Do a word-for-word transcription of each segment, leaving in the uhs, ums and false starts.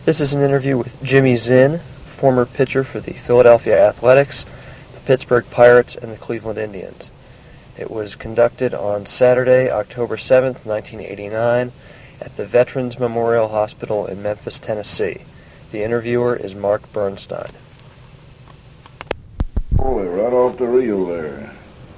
This is an interview with Jimmy Zinn, former pitcher for the Philadelphia Athletics, the Pittsburgh Pirates, and the Cleveland Indians. It was conducted on Saturday, October seventh, nineteen eighty-nine, at the Veterans Memorial Hospital in Memphis, Tennessee. The interviewer is Mark Bernstein. Boy, right off the reel there.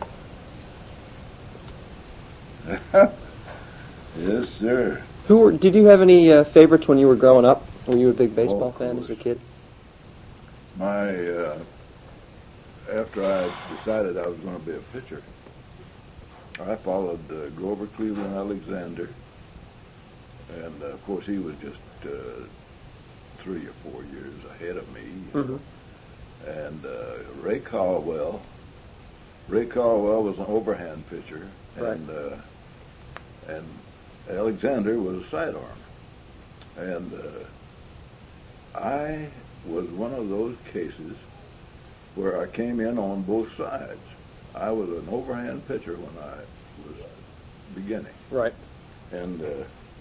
Yes, sir. Who were, did you have any uh, favorites when you were growing up? Were you a big baseball oh, fan as a kid? My, uh, after I decided I was going to be a pitcher, I followed uh, Grover Cleveland Alexander, and uh, of course he was just uh, three or four years ahead of me. Mm-hmm. And uh, Ray Caldwell. Ray Caldwell was an overhand pitcher, right. and uh, and Alexander was a sidearm. And uh, I was one of those cases where I came in on both sides. I was an overhand pitcher when I was beginning. Right. And, uh,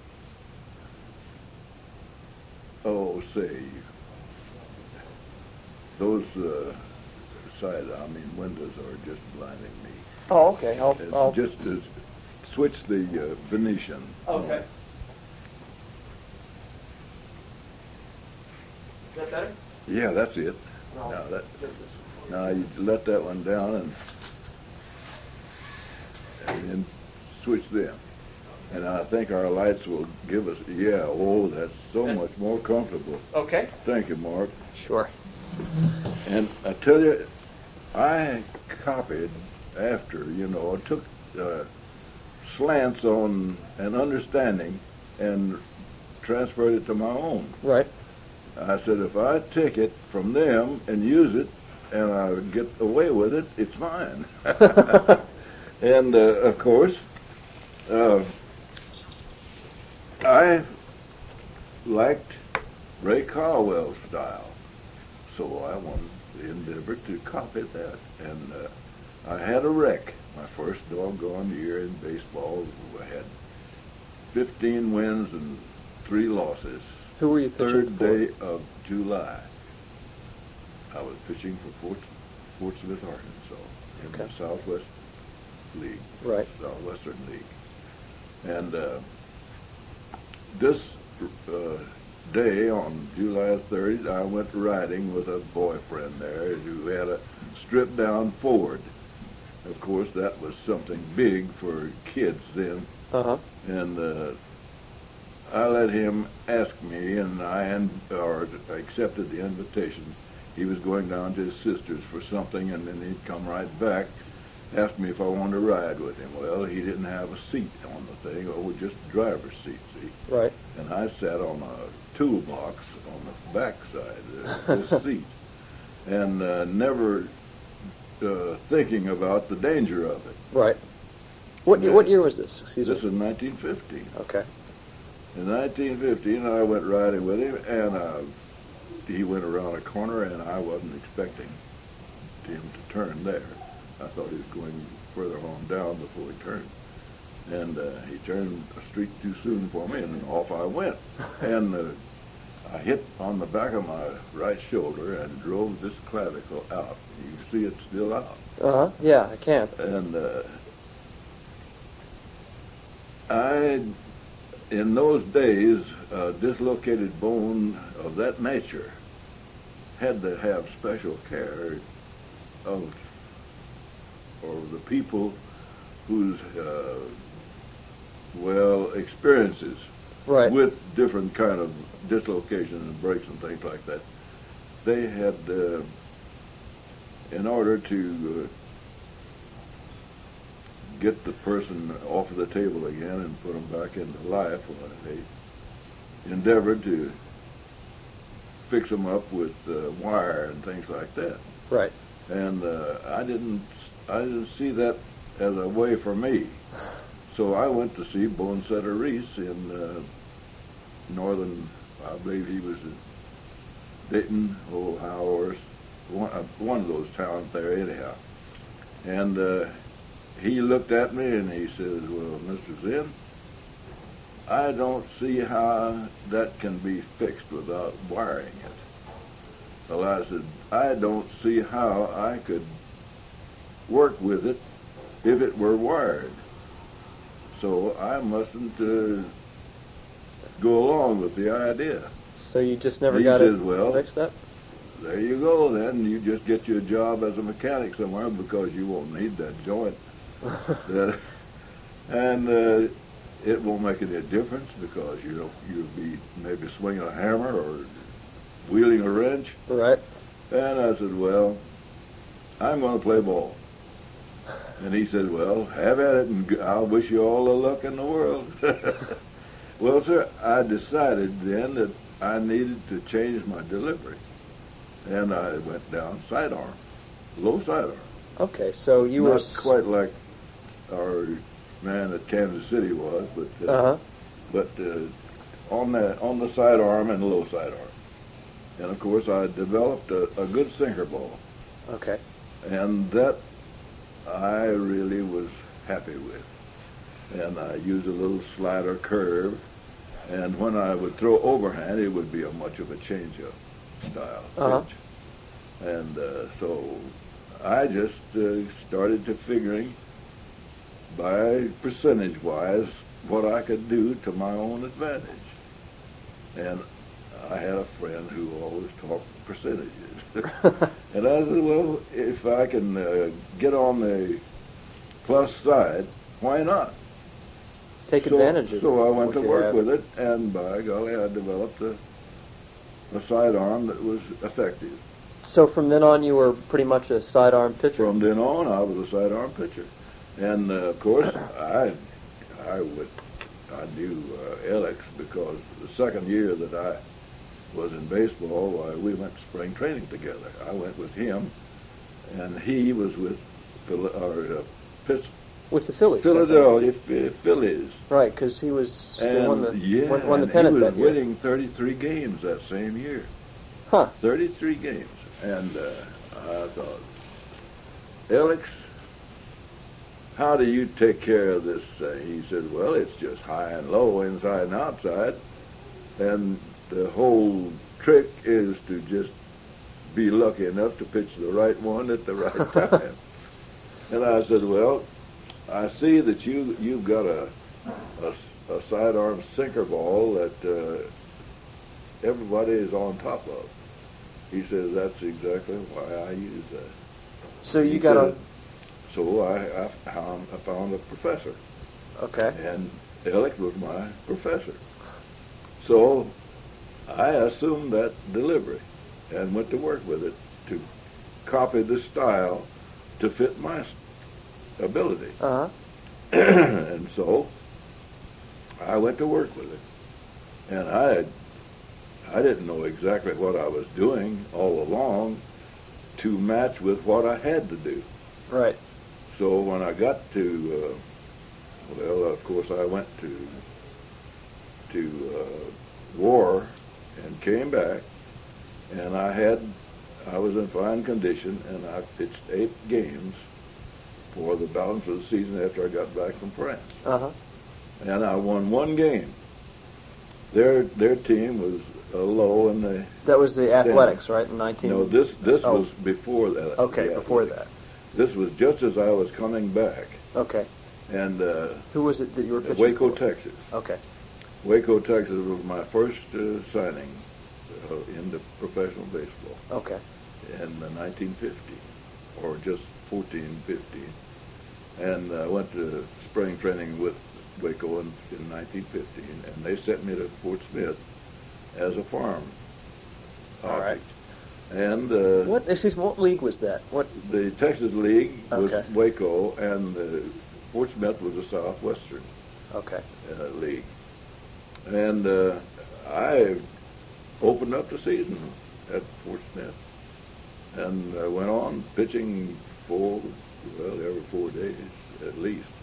oh, say, those uh, side, I mean, windows are just blinding me. Oh, okay. I'll, It's I'll... just to switch the uh, Venetian. Okay. Is that better? Yeah, that's it. No. Now, that, now you let that one down and, and then switch them. And I think our lights will give us, yeah, oh, that's so That's- much more comfortable. Okay. Thank you, Mark. Sure. And I tell you, I copied after, you know, I took uh, slants on an understanding and transferred it to my own. Right. I said, if I take it from them and use it and I get away with it, it's mine. And, uh, of course, uh, I liked Ray Caldwell's style, so I wanted to endeavor to copy that. And uh, I had a wreck my first doggone year in baseball. I had fifteen wins and three losses. Who were you pitching Third for? day of July. I was pitching for Fort, Fort Smith, Arkansas, in Okay. the Southwest League, Right. Southwestern League. And uh, this uh, day on July thirtieth, I went riding with a boyfriend there who had a stripped-down Ford. Of course, that was something big for kids then. Uh-huh. And uh, I let him ask me, and I and, or accepted the invitation. He was going down to his sister's for something, and then he'd come right back, asked me if I wanted to ride with him. Well, he didn't have a seat on the thing, or just a driver's seat, see? Right. And I sat on a toolbox on the back side of this seat, and uh, never uh, thinking about the danger of it. Right. What year, what year was this? Excuse This me. is nineteen fifty. Okay. In nineteen fifteen, I went riding with him, and uh, he went around a corner, and I wasn't expecting him to turn there. I thought he was going further on down before he turned. And uh, he turned a street too soon for me, and off I went. And uh, I hit on the back of my right shoulder and drove this clavicle out. You can see it's still out. Uh-huh. Yeah, I can. And uh, I, in those days, a dislocated bone of that nature had to have special care of, or the people whose, uh, well, experiences Right. with different kind of dislocations and breaks and things like that. They had, uh, in order to uh, get the person off of the table again and put them back into life, well, they endeavored to fix them up with uh, wire and things like that. Right. And uh, I didn't, I didn't see that as a way for me. So I went to see Bonesetter Reese in uh, northern, I believe he was in Dayton, Ohio, or one, uh, one of those towns there anyhow. And uh, he looked at me and he says, well, Mister Zinn, I don't see how that can be fixed without wiring it. Well, I said, I don't see how I could work with it if it were wired. So I mustn't uh, go along with the idea. So you just never He got says, it well, fixed up? There you go then. You just get you a job as a mechanic somewhere because you won't need that joint. that, and uh, it won't make any difference because you know, you'll be maybe swinging a hammer or wheeling a wrench. Right. And I said, well, I'm going to play ball. And he said, well, have at it, and I'll wish you all the luck in the world. Well, sir, I decided then that I needed to change my delivery. And I went down sidearm, low sidearm. Okay, so you Not were... Not quite like our man at Kansas City was, but uh, Uh-huh. but uh, on the on the sidearm and low sidearm. And of course, I developed a, a good sinker ball. Okay. And that I really was happy with. And I used a little slider curve, and when I would throw overhand, it would be a much of a change-up style Uh-huh. pitch. And uh, so I just uh, started to figuring by percentage-wise what I could do to my own advantage. And I had a friend who always talked percentages. And I said, well, if I can uh, get on the plus side, why not? Take so, advantage of So I went what to you work have. with it, and by golly, I developed a, a sidearm that was effective. So from then on, you were pretty much a sidearm pitcher. From then on, I was a sidearm pitcher. And, uh, of course, I I would I knew uh, Alex because the second year that I was in baseball, why, we went to spring training together. I went with him, and he was with Phil, or, uh, Pitts, With the Phillies. Philadelphia Ph- Phillies. Right, because he was And the one that yeah, won, won the and pennant he was that year. winning thirty-three games that same year. Huh. thirty-three games. And uh, I thought, Alex, how do you take care of this thing? He said, well, it's just high and low, inside and outside. And the whole trick is to just be lucky enough to pitch the right one at the right time. And I said, well, I see that you, you've got a, a, a sidearm sinker ball that uh, everybody is on top of. He says, that's exactly why I use that. So you He got said, a... So I, I, found, I found a professor. Okay. And Alex was my professor. So I assumed that delivery and went to work with it to copy the style to fit my ability. Uh-huh. And so I went to work with it. And I had, I didn't know exactly what I was doing all along to match with what I had to do. Right. So when I got to, uh, well, of course, I went to to uh, war and came back, and I had, I was in fine condition, and I pitched eight games for the balance of the season after I got back from France. Uh-huh. And I won one game. Their their team was uh, low in the. That was the athletics, right, in nineteen... No, this this Oh. was before that. Okay, the before athletics. that. This was just as I was coming back, Okay. and uh, Who was it that you were pitching Waco, for? Texas. Okay. Waco, Texas was my first uh, signing uh, into professional baseball Okay. in uh, nineteen fifty, or just fourteen fifteen. And I went to spring training with Waco in, in nineteen fifty, and, and they sent me to Fort Smith as a farm All right. object. And uh, What, excuse me, what league was that? What? the Texas League was Okay. Waco, and uh, Fort Smith was the Southwestern Okay. uh, League. And uh, I opened up the season at Fort Smith, and I went on pitching four, well, every four days at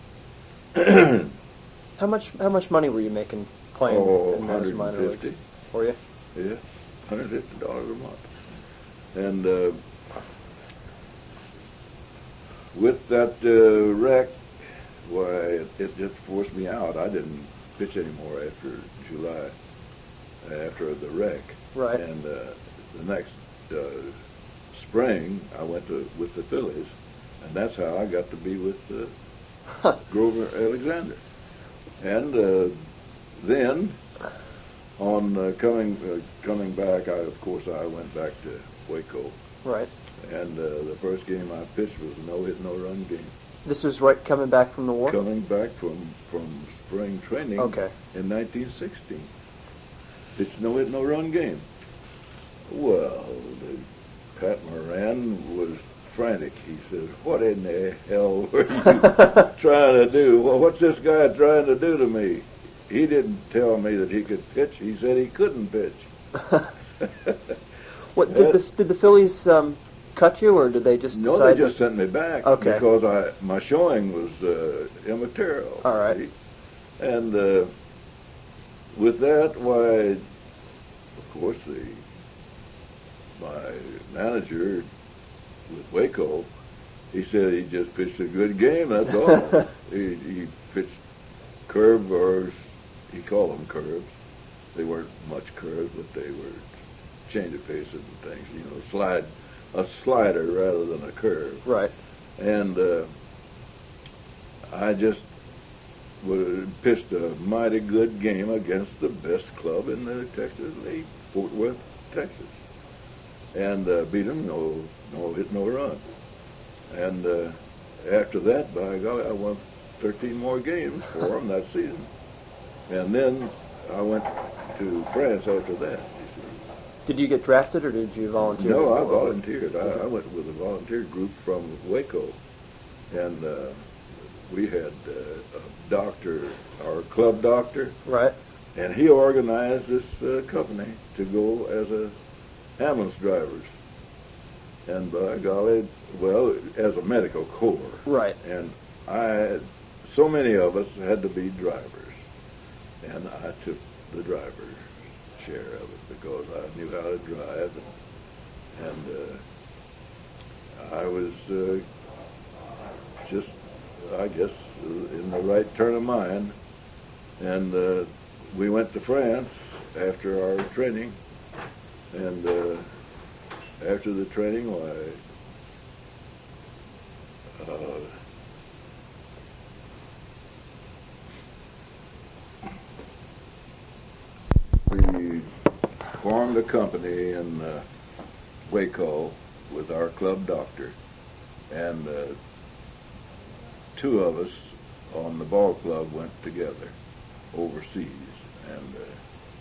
least. How much How much money were you making playing Oh, in those minor one hundred fifty. leagues? Were you? Yeah, one hundred fifty dollars a month. And uh, with that uh, wreck, why, it, it just forced me out. I didn't pitch anymore after July, after the wreck. Right. And uh, the next uh, spring, I went to with the Phillies, and that's how I got to be with uh, Grover Alexander. And uh, then, on uh, coming uh, coming back, I of course I went back to Waco. Right. And uh, the first game I pitched was a no-hit, no-run game. This was right coming back from the war? Coming back from, from spring training Okay. in nineteen sixteen. Pitched no-hit, no-run game. Well, the, Pat Moran was frantic. He says, "What in the hell were you trying to do? Well, what's this guy trying to do to me?" He didn't tell me that he could pitch. He said he couldn't pitch. What did the did the Phillies um, cut you, or did they just No, decide they just that- sent me back Okay. because I my showing was uh, immaterial. All right. see. And uh, with that, why, of course, the my manager with Waco, he said he just pitched a good game. That's all. he, he pitched curve, or he called them curves. They weren't much curves, but they were change of pace and things. You know, slide a slider rather than a curve. Right. And uh, I just would pitched a mighty good game against the best club in the Texas League, Fort Worth, Texas, and uh, beat them no no hit no run. And uh, after that, by golly, I won thirteen more games for them that season. And then I went to France after that. Did you get drafted, or did you volunteer? No, I volunteered. I, I went with a volunteer group from Waco, and uh, we had uh, a doctor, our club doctor, Right. and he organized this uh, company to go as a ambulance drivers. And by golly, well, as a medical corps. Right. And I, so many of us had to be drivers, and I took the driver's share of it because I knew how to drive, and, and uh, I was uh, just, I guess, uh, in the right turn of mind. And uh, we went to France after our training, and uh, after the training, why, uh, we formed a company in uh, Waco with our club doctor, and uh, two of us on the ball club went together overseas, and uh,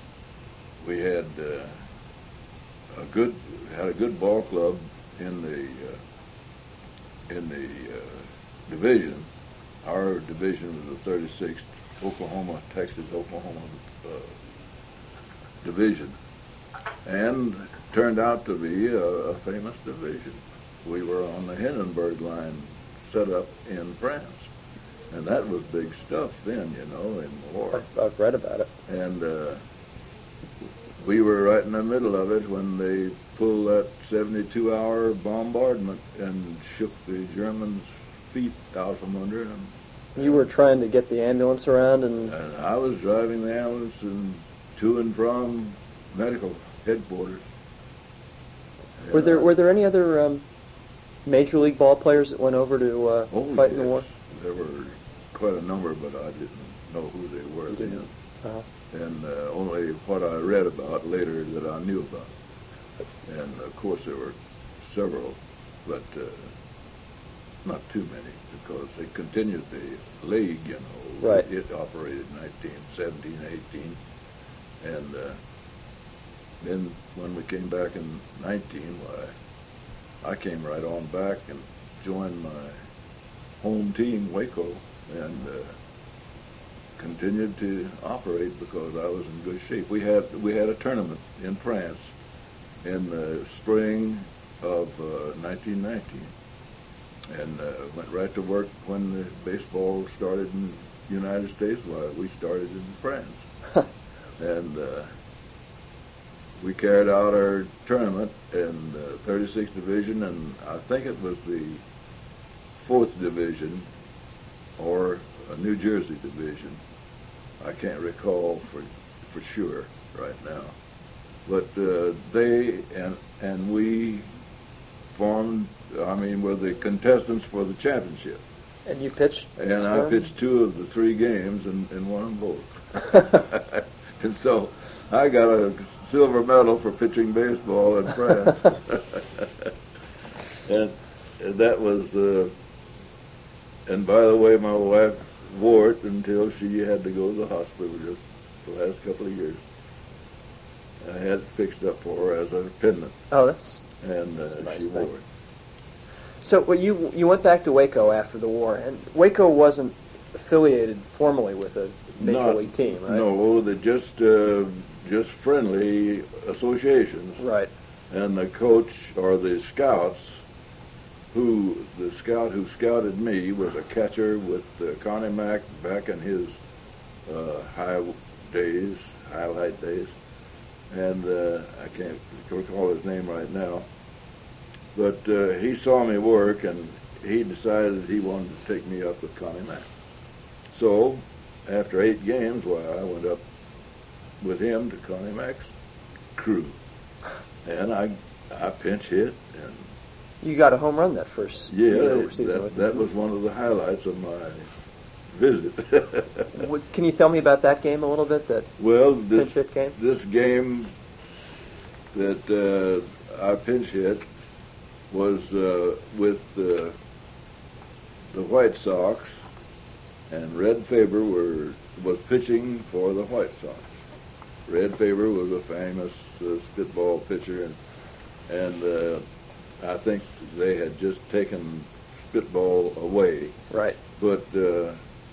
we had uh, a good had a good ball club in the uh, in the uh, division. Our division was the thirty-sixth Oklahoma, Texas, Oklahoma uh, division, and turned out to be a, a famous division. We were on the Hindenburg line set up in France, and that was big stuff then, you know, in the war. I've, I've read about it. And uh, we were right in the middle of it when they pulled that seventy-two hour bombardment and shook the Germans' feet out from under them. You were trying to get the ambulance around, and And I was driving the ambulance and to and from medical headquarters. were there And, uh, were there any other um, major league ball players that went over to uh, oh, fight in the yes. war? There were quite a number, but I didn't know who they were You then. didn't? Uh-huh. And uh, only what I read about later that I knew about. And of course there were several, but uh, not too many, because they continued the league, you know. Right. It operated in nineteen seventeen, eighteen, and uh, then when we came back in nineteen, why, I came right on back and joined my home team, Waco, and uh, continued to operate because I was in good shape. We had we had a tournament in France in the spring of uh, nineteen nineteen, and uh, went right to work when the baseball started in the United States. While we started in France, and uh, we carried out our tournament in the thirty-sixth division, and I think it was the fourth division or a New Jersey division. I can't recall for for sure right now. But uh, they and and we formed, I mean, were the contestants for the championship. And you pitched? And I pitched two of the three games and, and won them both. And so I got a silver medal for pitching baseball in France. and, and that was, uh, and by the way, my wife wore it until she had to go to the hospital just the last couple of years. I had it fixed up for her as a pendant. Oh, that's, and that's uh, a nice she thing. wore it. So well, you you went back to Waco after the war, and Waco wasn't affiliated formally with a major Not, league team, right? No, they're just uh, just friendly associations. Right. And the coach or the scouts, who the scout who scouted me was a catcher with uh, Connie Mack back in his uh, high days, highlight days, and uh, I can't recall his name right now. But uh, he saw me work, and he decided he wanted to take me up with Connie Mack. So, after eight games, well, I went up with him to Connie Mack's crew, and I I pinch hit, and you got a home run that first yeah, year that, that was one of the highlights of my visit. What, can you tell me about that game a little bit? That well, this pinch hit game. This game that uh, I pinch hit was uh, with uh, the White Sox, and Red Faber were was pitching for the White Sox. Red Faber was a famous uh, spitball pitcher, and and uh, I think they had just taken spitball away. Right. But uh,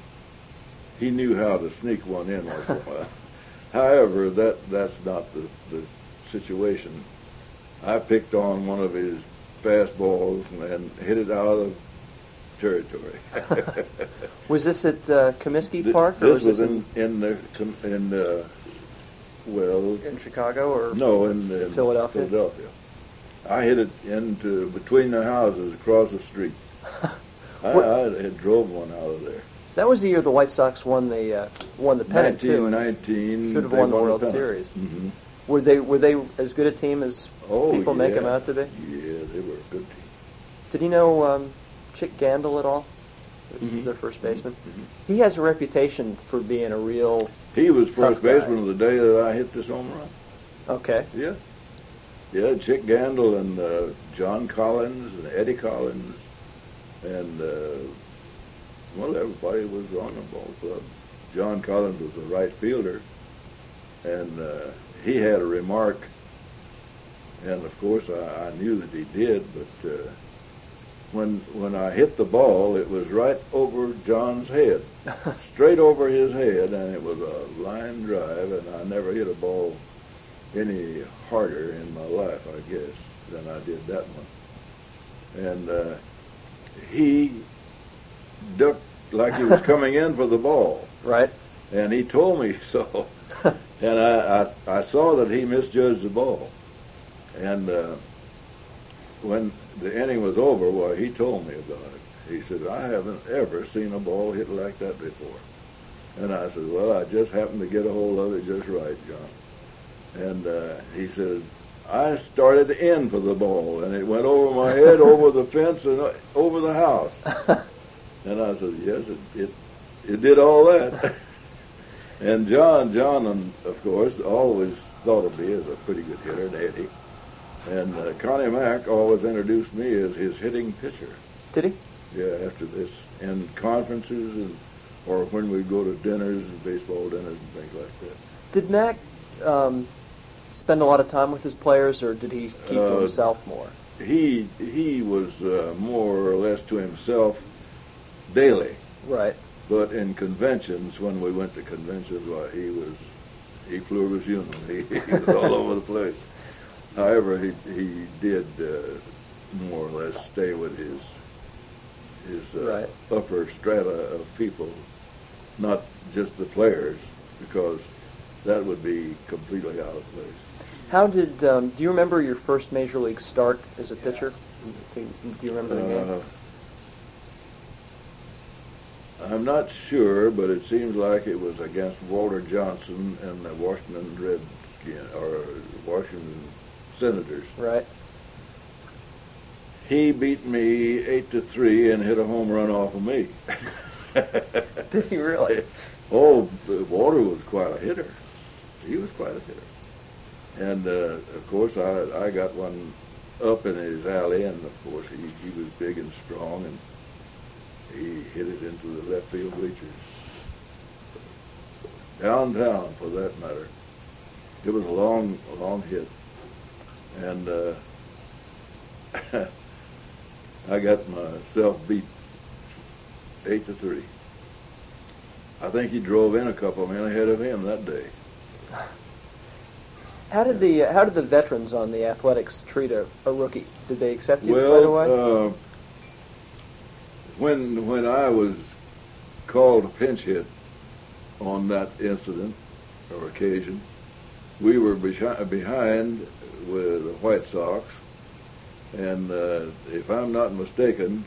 he knew how to sneak one in once in a while. However, that that's not the the situation. I picked on one of his fastballs and hit it out of territory. Was this at uh, Comiskey Th- Park, or this was was this in in the com- in uh, well in Chicago or no in, in Philadelphia? Philadelphia. I hit it into between the houses across the street. I, I had drove one out of there. That was the year the White Sox won the uh, won the pennant too. nineteen and nineteen should have they won the won World pennant. Series. Mm-hmm. Were they were they as good a team as Oh, people make yeah. them out to be? Yeah, they were a good team. Did you know um, Chick Gandil at all? Was Mhm. their first baseman. Mhm. He has a reputation for being a real He was Tough first guy. baseman of the day that I hit this home run. okay. Yeah. Yeah, Chick Gandil and uh, John Collins and Eddie Collins and, uh, well, everybody was on the ball club. John Collins was a right fielder, and uh, he had a remark, and of course I, I knew that he did, but uh, when when I hit the ball, it was right over John's head, straight over his head, and it was a line drive, and I never hit a ball any harder in my life, I guess, than I did that one. And uh, he ducked like he was coming in for the ball, Right. and he told me so. And I, I, I saw that he misjudged the ball. And uh, when the inning was over, well, he told me about it. He said, I haven't ever seen a ball hit like that before. And I said, well, I just happened to get a hold of it just right, John. And uh, he said, I started in for the ball, and it went over my head, over the fence, and uh, over the house. And I said, yes, it it, it did all that. And John, John, um, of course, always thought of me as a pretty good hitter, and Eddie. And uh, Connie Mack always introduced me as his hitting pitcher. Did he? Yeah, after this, in conferences, and or when we go to dinners, and baseball dinners, and things like that. Did Mac um, spend a lot of time with his players, or did he keep to Uh, himself more? He he was uh, more or less to himself daily. Right. But in conventions, when we went to conventions, well, he was, he flew was human. He, he was all over the place. However, he he did uh, more or less stay with his his uh, Right. upper strata of people, not just the players, because that would be completely out of place. How did? Um, do you remember your first major league start as a pitcher? Do do you remember the game? Uh, I'm not sure, but it seems like it was against Walter Johnson and the Washington Redskins, or Washington Senators. Right. He beat me eight to three and hit a home run off of me. Did he really? Oh, Walter was quite a hitter. He was quite a hitter. And, uh, of course, I, I got one up in his alley, and, of course, he, he was big and strong, and he hit it into the left field bleachers. Downtown, for that matter. It was a long, long hit. And uh, I got myself beat eight to three. I think he drove in a couple of men ahead of him that day. How did the uh, how did the veterans on the Athletics treat a, a rookie? Did they accept you well, right away? Uh, when when I was called to pinch hit on that incident or occasion, we were behi- behind with the White Sox, and uh, if I'm not mistaken,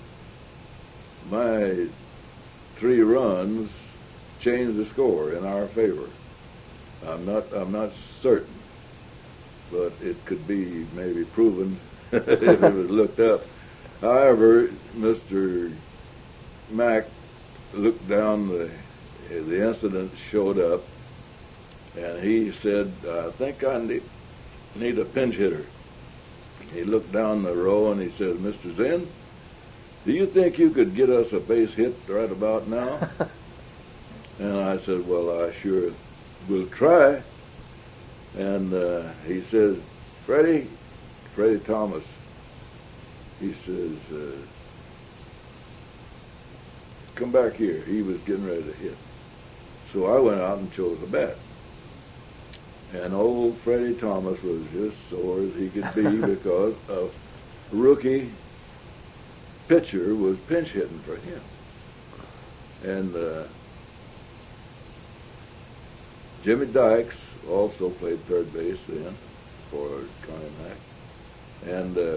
my three runs changed the score in our favor. I'm not I'm not certain, but it could be maybe proven if it was looked up. However, Mister Mack looked down the the incident showed up, and he said, "I think I need, need a pinch hitter." He looked down the row and he said, "Mister Zinn, do you think you could get us a base hit right about now?" And I said, "Well, I sure will try." And uh, he says, Freddie, Freddie Thomas, he says, uh, "Come back here." He was getting ready to hit. So I went out and chose a bat. And old Freddie Thomas was just sore as he could be because a rookie pitcher was pinch hitting for him. And uh, Jimmy Dykes also played third base then for Connie Mack. And uh,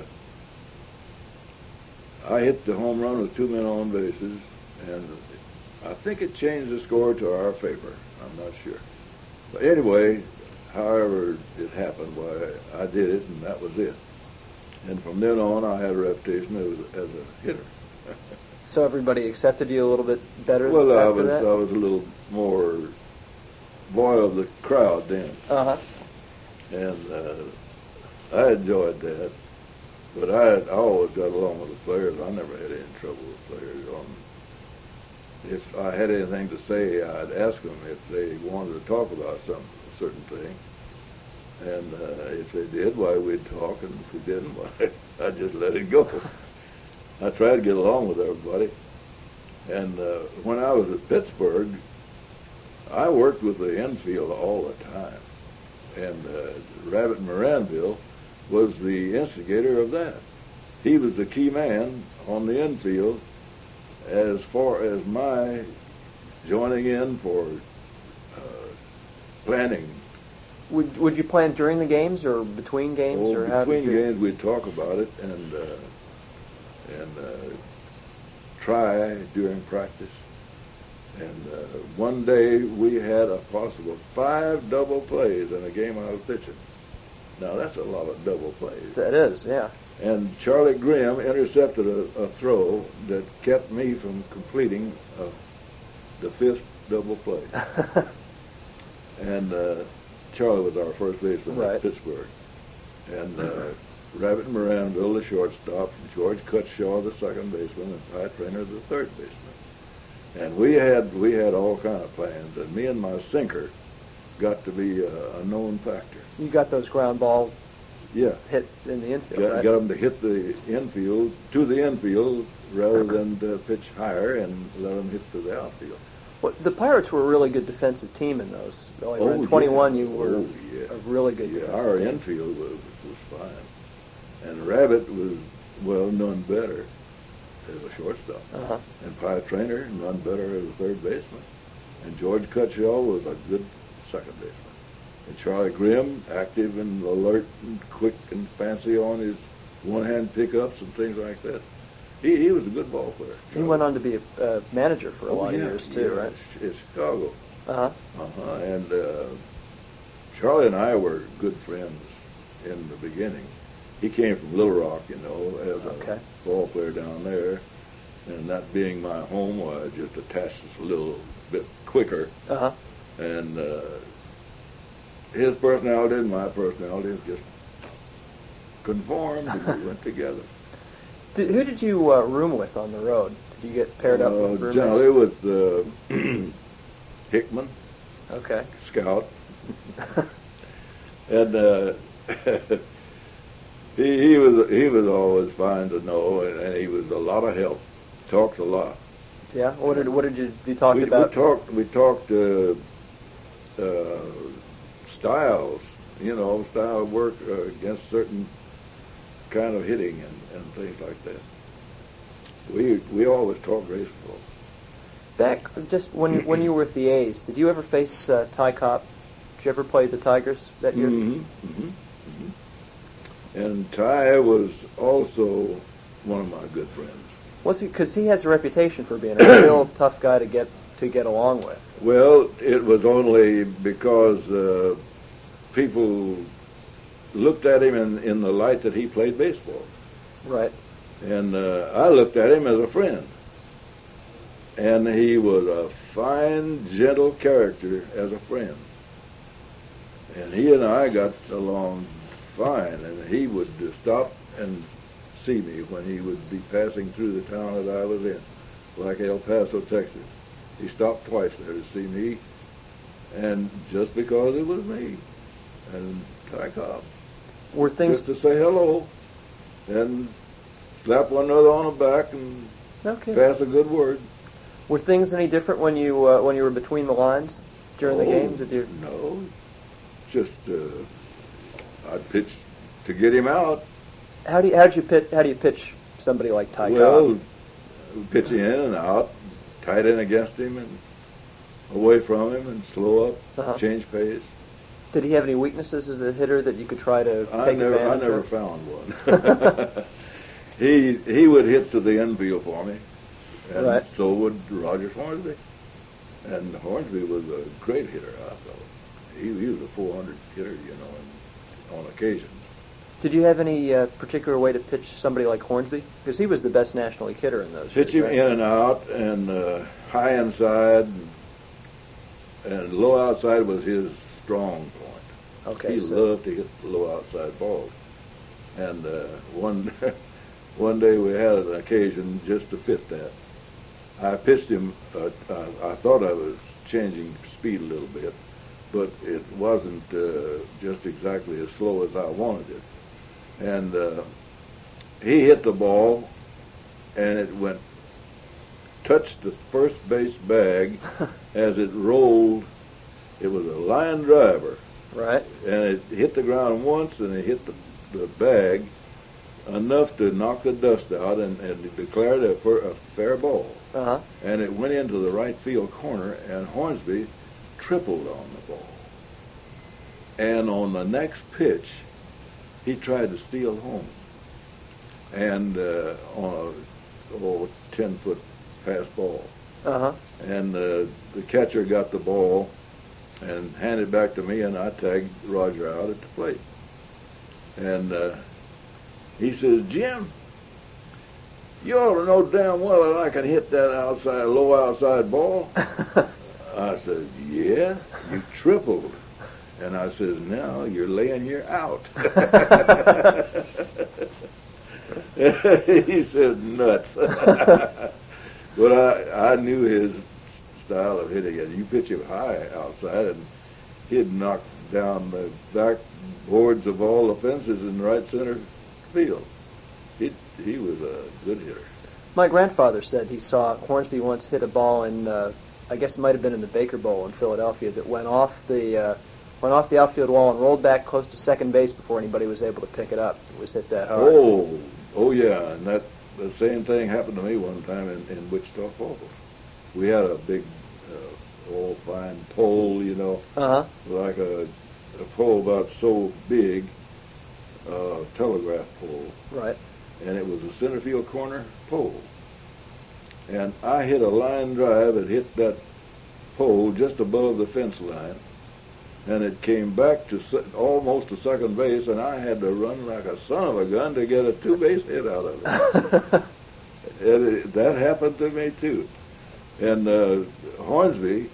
I hit the home run with two men on bases, and I think it changed the score to our favor. I'm not sure. But anyway, however it happened, why I did it, and that was it. And from then on, I had a reputation as, as a hitter. So everybody accepted you a little bit better Well, after I was that? I was a little more boy of the crowd then, Uh-huh. and uh, I enjoyed that. But I, had, I always got along with the players. I never had any trouble with players. Um, if I had anything to say, I'd ask them if they wanted to talk about some certain thing. And uh, if they did, why, we'd talk, and if we didn't, why, I'd just let it go. I tried to get along with everybody. And uh, when I was at Pittsburgh, I worked with the infield all the time. And uh, Rabbit Moranville was the instigator of that. He was the key man on the infield as far as my joining in for uh, planning. Would Would you plan during the games or between games? Oh, or how between did you... games, we'd talk about it and uh, and uh, try during practice. And uh, one day we had a possible five double plays in a game I was pitching. Now that's a lot of double plays. That is, yeah. And Charlie Grimm intercepted a, a throw that kept me from completing uh, the fifth double play. And uh, Charlie was our first baseman Right. at Pittsburgh. And uh, Rabbit Moranville, the shortstop, George Cutshaw, the second baseman, and Ty Traynor, the third baseman. And we had we had all kind of plans. And me and my sinker got to be a, a known factor. You got those ground ball Yeah. hit in the infield, Got, right? got them to hit the infield, to the infield, rather than to pitch higher and let them hit to the outfield. Well, the Pirates were a really good defensive team in those. Like Oh, in twenty-one, yeah. you were Oh, yeah. a really good Yeah, defensive our team. infield was, was fine. And Rabbit was, well, none better as a shortstop. Uh-huh. And Pie Traynor, none better as a third baseman. And George Cutshaw was a good second baseman. And Charlie Grimm, active and alert and quick and fancy on his one-hand pickups and things like that. He he was a good ball player. He went on to be a uh, manager for a Oh, lot yeah, of years too, yeah, right? In Chicago. Uh-huh. Uh-huh. And uh, Charlie and I were good friends in the beginning. He came from Little Rock, you know, as a Okay. ball player down there. And that being my home, I just attached us a little bit quicker. Uh-huh. And uh, his personality and my personality just conformed, and we went together. Did, who did you uh, room with on the road? Did you get paired up Uh, with roommates? generally with uh, Hickman, Okay. Scout, and uh, he he was he was always fine to know, and, and he was a lot of help. Talked a lot. Yeah. What did what did you you talked we, about? we talked we talked uh, uh, styles, you know, style of work uh, against certain kind of hitting and, and things like that. We we always talked baseball. Back just when you, when you were with the A's, did you ever face uh, Ty Cobb? Did you ever play the Tigers that year? Mm-hmm, mm-hmm, mm-hmm. And Ty was also one of my good friends. Was he? Because he has a reputation for being a real tough guy to get to get along with. Well, it was only because uh, people looked at him in, in the light that he played baseball. Right. And uh, I looked at him as a friend. And he was a fine, gentle character as a friend. And he and I got along fine. And he would uh, stop and see me when he would be passing through the town that I was in, like El Paso, Texas. He stopped twice there to see me, and just because it was me. And Ty Cobb. Were things Just to say hello and slap one another on the back and okay? pass a good word. Were things any different when you uh, when you were between the lines during the Oh, game? Did you? No, just uh, I'd pitch to get him out. How do you how do you pitch how do you pitch somebody like Ty well, Cobb? pitch in and out, tight in against him and away from him and slow up, Uh-huh. change pace. Did he have any weaknesses as a hitter that you could try to I take never, I advantage never of? found one. he he would hit to the infield for me, and Right. so would Roger Hornsby. And Hornsby was a great hitter, I thought. He, he was a four hundred hitter, you know, on occasion. Did you have any uh, particular way to pitch somebody like Hornsby? Because he was the best National League hitter in those Pitch years, him right? in and out, and uh, high inside, and, and low outside was his strong point. Okay, he so loved to hit the low outside balls. And uh, one one day we had an occasion just to fit that. I pitched him. Uh, I, I thought I was changing speed a little bit, but it wasn't uh, just exactly as slow as I wanted it. And uh, he hit the ball, and it went, touched the first base bag as it rolled. It was a line driver, right. and it hit the ground once, and it hit the, the bag enough to knock the dust out and, and declared a, a fair ball. Uh-huh. And it went into the right field corner, and Hornsby tripled on the ball. And on the next pitch, he tried to steal home. And uh, on a oh, ten-foot pass ball. Uh-huh. And uh, the catcher got the ball and handed it back to me, and I tagged Roger out at the plate. And uh, he says, Jim, you ought to know damn well that I can hit that outside, low outside ball. I said, yeah, you tripled. And I says, now you're laying here out. He said, nuts. But I, I knew his style of hitting. And you pitch him high outside, and he'd knock down the back boards of all the fences in right center field. He, he was a good hitter. My grandfather said he saw Hornsby once hit a ball in, uh, I guess it might have been in the Baker Bowl in Philadelphia, that went off the uh, went off the outfield wall and rolled back close to second base before anybody was able to pick it up. It was hit that hard. Oh, oh yeah, and that the same thing happened to me one time in, in Wichita Falls. We had a big, uh, old fine pole, you know, Uh-huh. like a, a pole about so big, uh, telegraph pole, Right. and it was a center field corner pole. And I hit a line drive that hit that pole just above the fence line, and it came back to se- almost to second base, and I had to run like a son of a gun to get a two-base hit out of it. And it, that happened to me too. And uh, Hornsby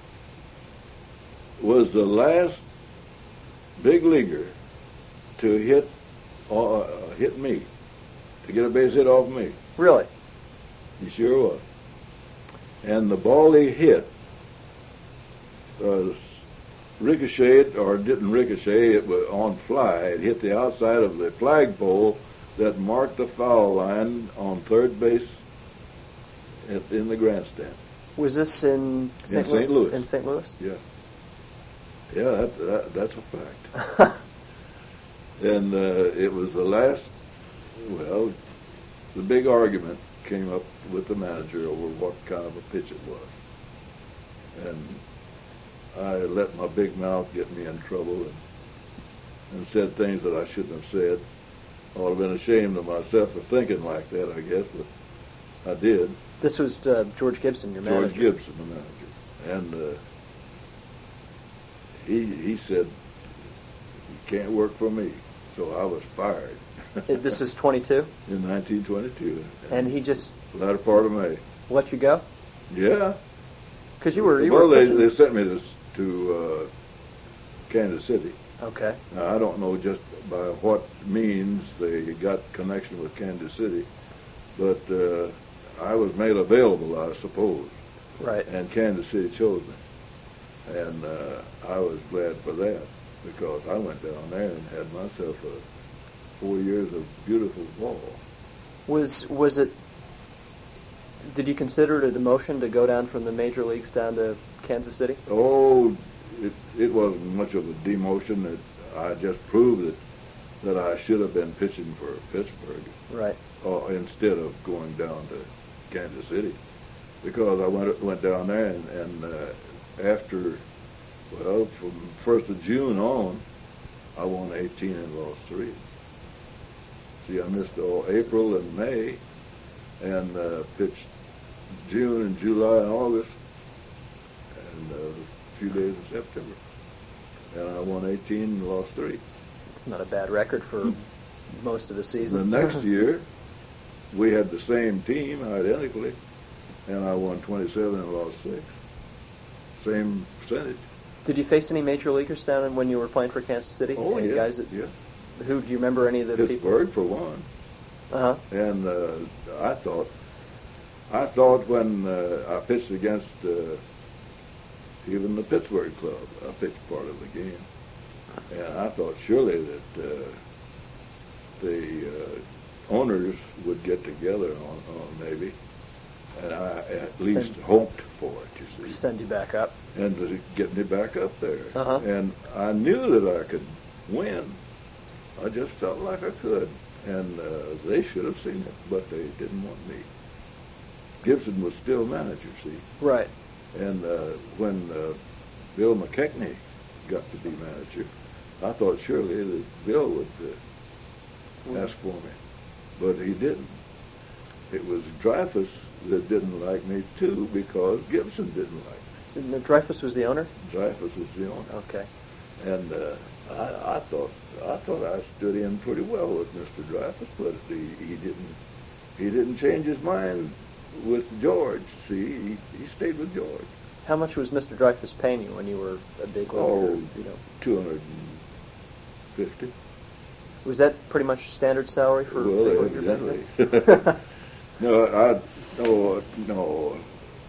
was the last big leaguer to hit uh, hit me, to get a base hit off me. Really? He sure was. And the ball he hit uh, ricocheted, or didn't ricochet, it was on fly. It hit the outside of the flagpole that marked the foul line on third base at, in the grandstand. Was this in Saint In Saint Louis. In Saint Louis? Yeah. Yeah, that, that, that's a fact. And uh, it was the last, well, the big argument came up with the manager over what kind of a pitch it was. And I let my big mouth get me in trouble and, and said things that I shouldn't have said. I would have been ashamed of myself for thinking like that, I guess, but I did. This was uh, George Gibson, your George manager. Gibson, the manager. And uh, he he said, "You can't work for me." So I was fired. This is twenty-two? In nineteen twenty-two. And he just Latter part of May. let you go? Yeah. Because you were you well, were they, pitching. they sent me to, to uh, Kansas City. Okay. Now, I don't know just by what means they got connection with Kansas City, but uh, I was made available, I suppose. Right. And Kansas City chose me. And uh, I was glad for that, because I went down there and had myself a four years of beautiful ball. Was was it? Did you consider it a demotion to go down from the major leagues down to Kansas City? Oh, it, it wasn't much of a demotion. That I just proved that that I should have been pitching for Pittsburgh, Right. uh, instead of going down to Kansas City, because I went went down there and, and uh, after, well, from first of June on, I won eighteen and lost three. See, I missed all April and May, and uh, pitched June and July and August, and uh, a few days in September. And I won eighteen and lost three. It's not a bad record for most of the season. The next year, we had the same team identically, and I won twenty-seven and lost six. Same percentage. Did you face any major leaguers down in- when you were playing for Kansas City? Oh, any yeah, guys that, yeah. Who do you remember? Any of the Pittsburgh for one. people? Uh huh. And uh, I thought, I thought when uh, I pitched against uh, even the Pittsburgh club, I pitched part of the game, and I thought surely that uh, the uh, owners would get together on, on maybe, and I at least Send- hoped for it, you see, Send you back up. and to get me back up there. Uh-huh. And I knew that I could win. I just felt like I could. And uh, they should have seen it, but they didn't want me. Gibson was still manager, see. Right. And uh, when uh, Bill McKechnie got to be manager, I thought surely that Bill would uh, ask for me. But he didn't. It was Dreyfus that didn't like me, too, because Gibson didn't like me. And Dreyfus was the owner? Dreyfus was the owner. Okay. And uh, I, I thought I thought I stood in pretty well with Mister Dreyfus, but he, he didn't he didn't change his mind with George. See, he, he stayed with George. How much was Mister Dreyfus paying you when you were a big leaguer? Oh, you know, two hundred fifty. was that pretty much standard salary for Well, big leaguer back evidently. then? no, I no no.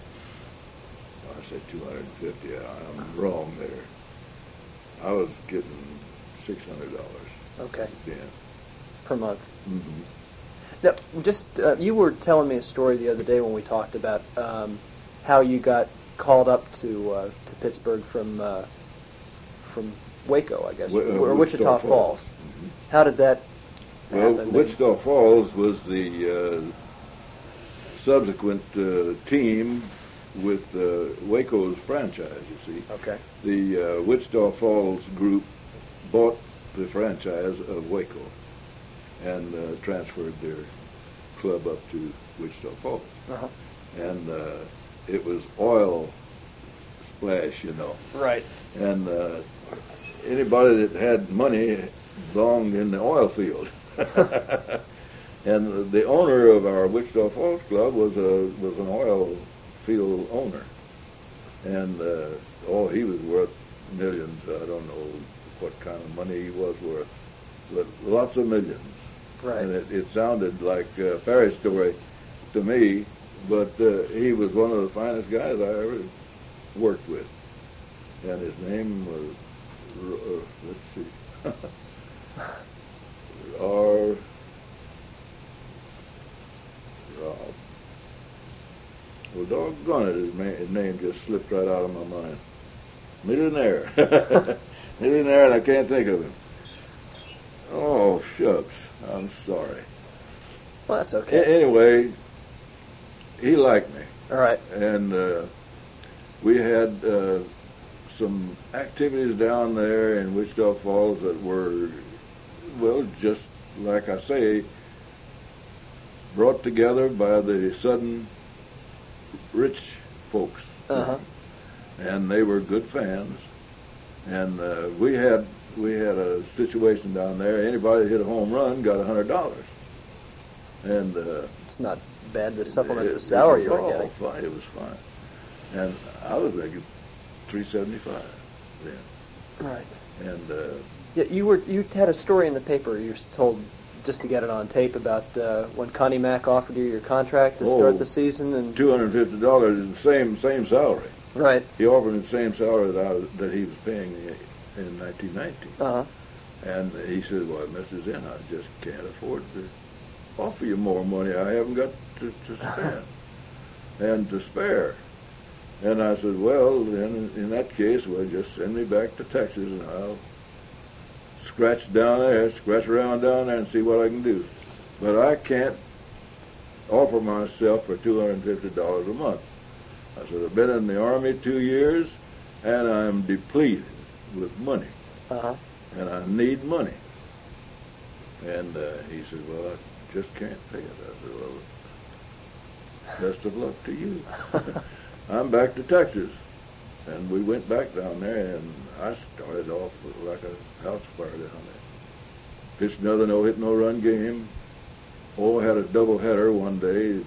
I said two hundred fifty. I'm wrong there. I was getting six hundred dollars. Okay. Then. Per month. Mm-hmm. Now, just uh, you were telling me a story the other day when we talked about um, how you got called up to uh, to Pittsburgh from uh, from Waco, I guess, Wi- uh, or Wichita, Wichita Falls. Falls. Mhm. How did that Well, happen? Wichita Falls was the uh, subsequent uh, team with uh, Waco's franchise, you see. Okay. The uh, Wichita Falls group bought the franchise of Waco. and uh, transferred their club up to Wichita Falls. Uh-huh. And uh, it was oil splash, you know. Right. And uh, anybody that had money belonged in the oil field. And the owner of our Wichita Falls Club was a was an oil field owner. And uh, oh, he was worth millions. I don't know what kind of money he was worth, but lots of millions. Right. And it, it sounded like a fairy story to me, but uh, he was one of the finest guys I ever worked with. And his name was, uh, let's see, R. Rob. Well, doggone it, his, ma- his name just slipped right out of my mind. Millionaire. Millionaire, and I can't think of him. Oh, shucks. I'm sorry. Well, that's A- okay. anyway, he liked me. All right. And uh, we had uh, some activities down there in Wichita Falls that were, well, just like I say, brought together by the sudden rich folks. Uh-huh. And they were good fans. And uh, we had we had a situation down there. Anybody that hit a home run got a hundred dollars. And uh, It's not bad to supplement it- the salary it you was were all getting. Fine. It was fine. And I was making three seventy five then. Right. And uh, Yeah, you were you had a story in the paper. You were told just to get it on tape about uh, when Connie Mack offered you your contract to Oh, start the season, and two hundred and fifty dollars is the same same salary. right. He offered me the same salary that I was, that he was paying me in nineteen ninety. Uh huh. And he said, "Well, Mister Zinn, I just can't afford to offer you more money. I haven't got to, to spend and to spare." And I said, "Well, then in that case, well, just send me back to Texas, and I'll scratch down there, scratch around down there, and see what I can do. But I can't offer myself for two hundred and fifty dollars a month." I said, "I've been in the Army two years, and I'm depleted with money, Uh huh. and I need money." And uh, he said, "Well, I just can't pay it." I said, "Well, best of luck to you." I'm back to Texas, and we went back down there, and I started off like a house fire down there. Pitched another no-hit, no-run game. Oh, had a doubleheader one day.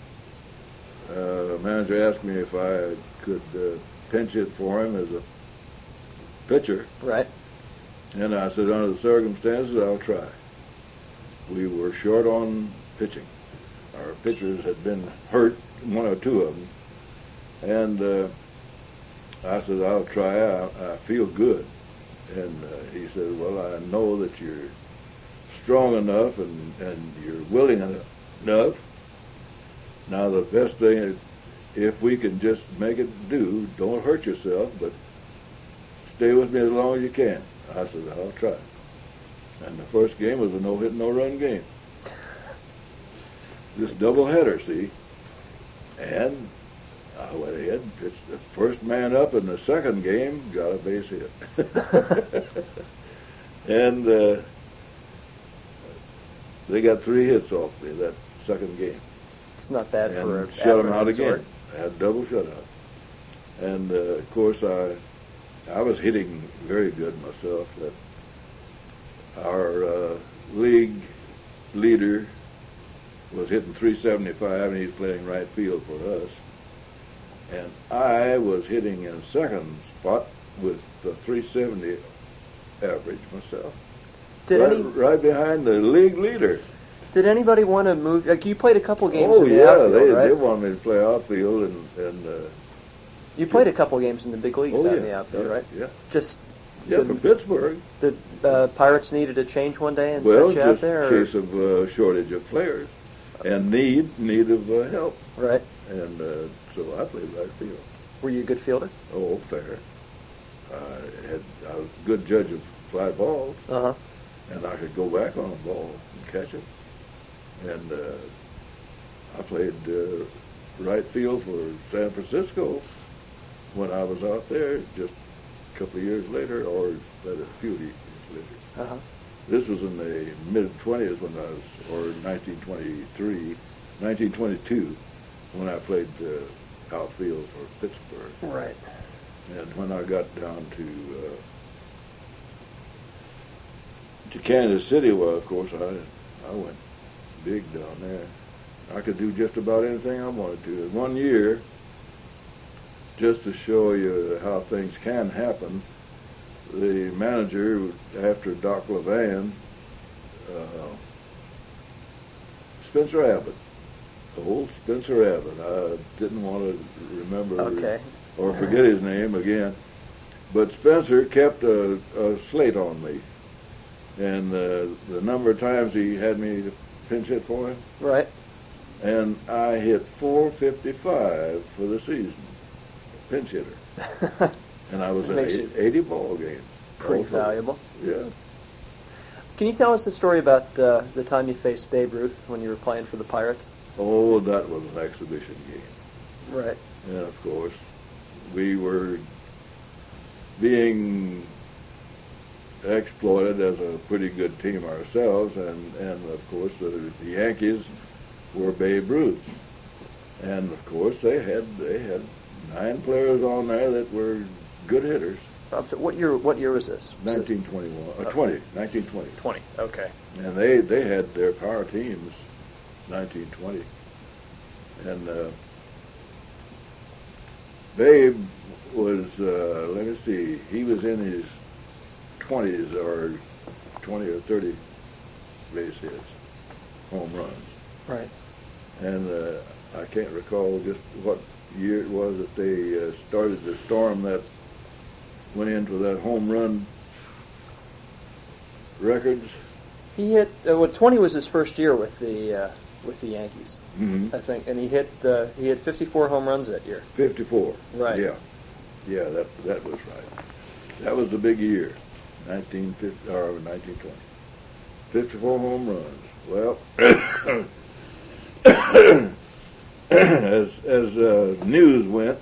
Uh, the manager asked me if I could uh, pinch hit for him as a pitcher, Right. and I said, under the circumstances, I'll try. We were short on pitching. Our pitchers had been hurt, one or two of them, and uh, I said, I'll try. I, I feel good. And uh, he said, well, I know that you're strong enough and, and you're willing enough. Now, the best thing is, if we can just make it do, don't hurt yourself, but stay with me as long as you can. I said, I'll try. And the first game was a no-hit, no-run game. This doubleheader, see? And I went ahead and pitched the first man up in the second game, got a base hit. And uh, they got three hits off me that second game. It's not bad And for a shut them out average again. resort. I had double shutout. And uh, of course, I I was hitting very good myself. That our uh, league leader was hitting three seventy-five, and he's playing right field for us. And I was hitting in second spot with the three seventy average myself. Did right, any right behind the league leader. Did anybody want to move? Like, you played a couple games Oh in the yeah, outfield, they right? they wanted me to play outfield, and and uh, You played a couple games in the big leagues oh out yeah, in the outfield, yeah, right? Yeah, Just yeah, the, from Pittsburgh. the uh, Pirates needed a change one day and Well, sent you out just there, a or- case of uh, shortage of players and need need of uh, help, right? and uh, so I played right field. Were you a good fielder? Oh, fair. I had I was a good judge of fly balls, Uh huh. and I could go back on a ball and catch it. And uh, I played uh, right field for San Francisco when I was out there just a couple of years later, or a few years later. Uh huh. This was in the mid-twenties when I was, or nineteen twenty-three, nineteen twenty-two, when I played uh, outfield for Pittsburgh. Right. And when I got down to uh, to Kansas City, well, of course, I I went big down there. I could do just about anything I wanted to. In one year, just to show you how things can happen, the manager, after Doc Levan, uh, Spencer Abbott, old Spencer Abbott, I didn't want to remember Okay. or forget his name again, but Spencer kept a, a slate on me, and uh, the number of times he had me to pinch hit for him, Right. and I hit four fifty-five for the season, pinch hitter. And I was in Makes eighty, it eighty ball games. Pretty Also. valuable. Yeah. Can you tell us the story about uh, the time you faced Babe Ruth when you were playing for the Pirates? Oh, that was an exhibition game. Right. And of course, we were being exploited as a pretty good team ourselves, and, and of course the, the Yankees were Babe Ruth. And of course they had they had nine players on there that were good hitters. Um, so what year? What year was this? Was it nineteen twenty-one, uh, twenty, nineteen twenty. Twenty. Okay. And they, they had their power teams, nineteen twenty. And uh, Babe was, uh, let me see, he was in his twenties or twenty or thirty base hits, home runs. Right. And uh, I can't recall just what year it was that they uh, started the storm that went into that home run records. He hit. Uh, well, twenty was his first year with the uh, with the Yankees, Mm-hmm. I think, and he hit uh, he hit fifty-four home runs that year. fifty-four. Right. Yeah. Yeah, that that was right. That was the big year, nineteen fifty or nineteen twenty. fifty-four home runs. Well, as as uh, news went,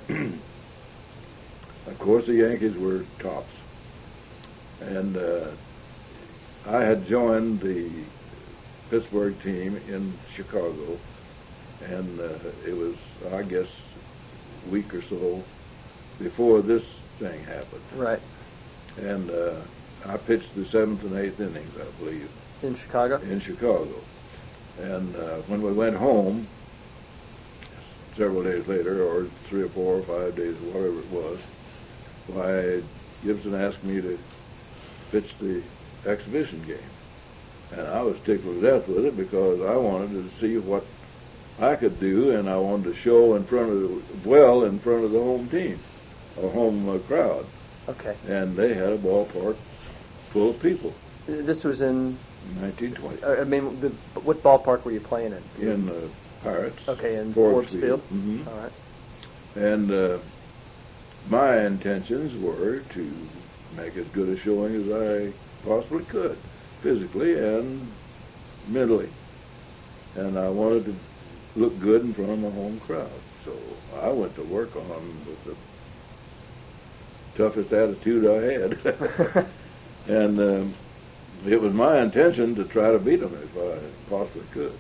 of course the Yankees were tops, and uh, I had joined the Pittsburgh team in Chicago, and uh, it was, I guess, a week or so before this thing happened. Right. And uh, I pitched the seventh and eighth innings, I believe, In Chicago. in Chicago. And uh, when we went home, several days later, or three or four or five days, whatever it was, why Gibson asked me to pitch the exhibition game. And I was tickled to death with it because I wanted to see what I could do, and I wanted to show in front of the, well in front of the home team, or home uh, crowd. Okay. And they had a ballpark full of people. Uh, This was in. nineteen twenty. Uh, I mean, the, what ballpark were you playing in? In uh, Pirates. Okay, in Forbes Field. hmm All right. And uh, my intentions were to make as good a showing as I possibly could, physically and mentally. And I wanted to look good in front of my home crowd. So I went to work on with the toughest attitude I had. And um, it was my intention to try to beat them if I possibly could.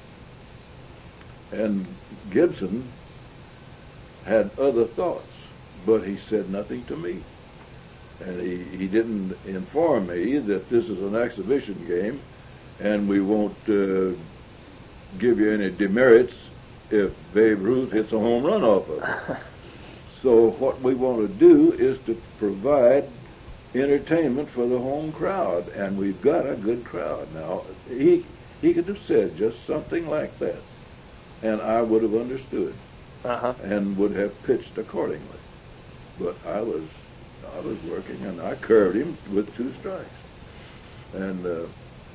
And Gibson had other thoughts, but he said nothing to me. And he, he didn't inform me that this is an exhibition game and we won't uh, give you any demerits if Babe Ruth hits a home run off of it. So what we want to do is to provide entertainment for the home crowd, and we've got a good crowd. Now, he he could have said just something like that, and I would have understood Uh-huh. and would have pitched accordingly. But I was I was working, and I curved him with two strikes. And uh,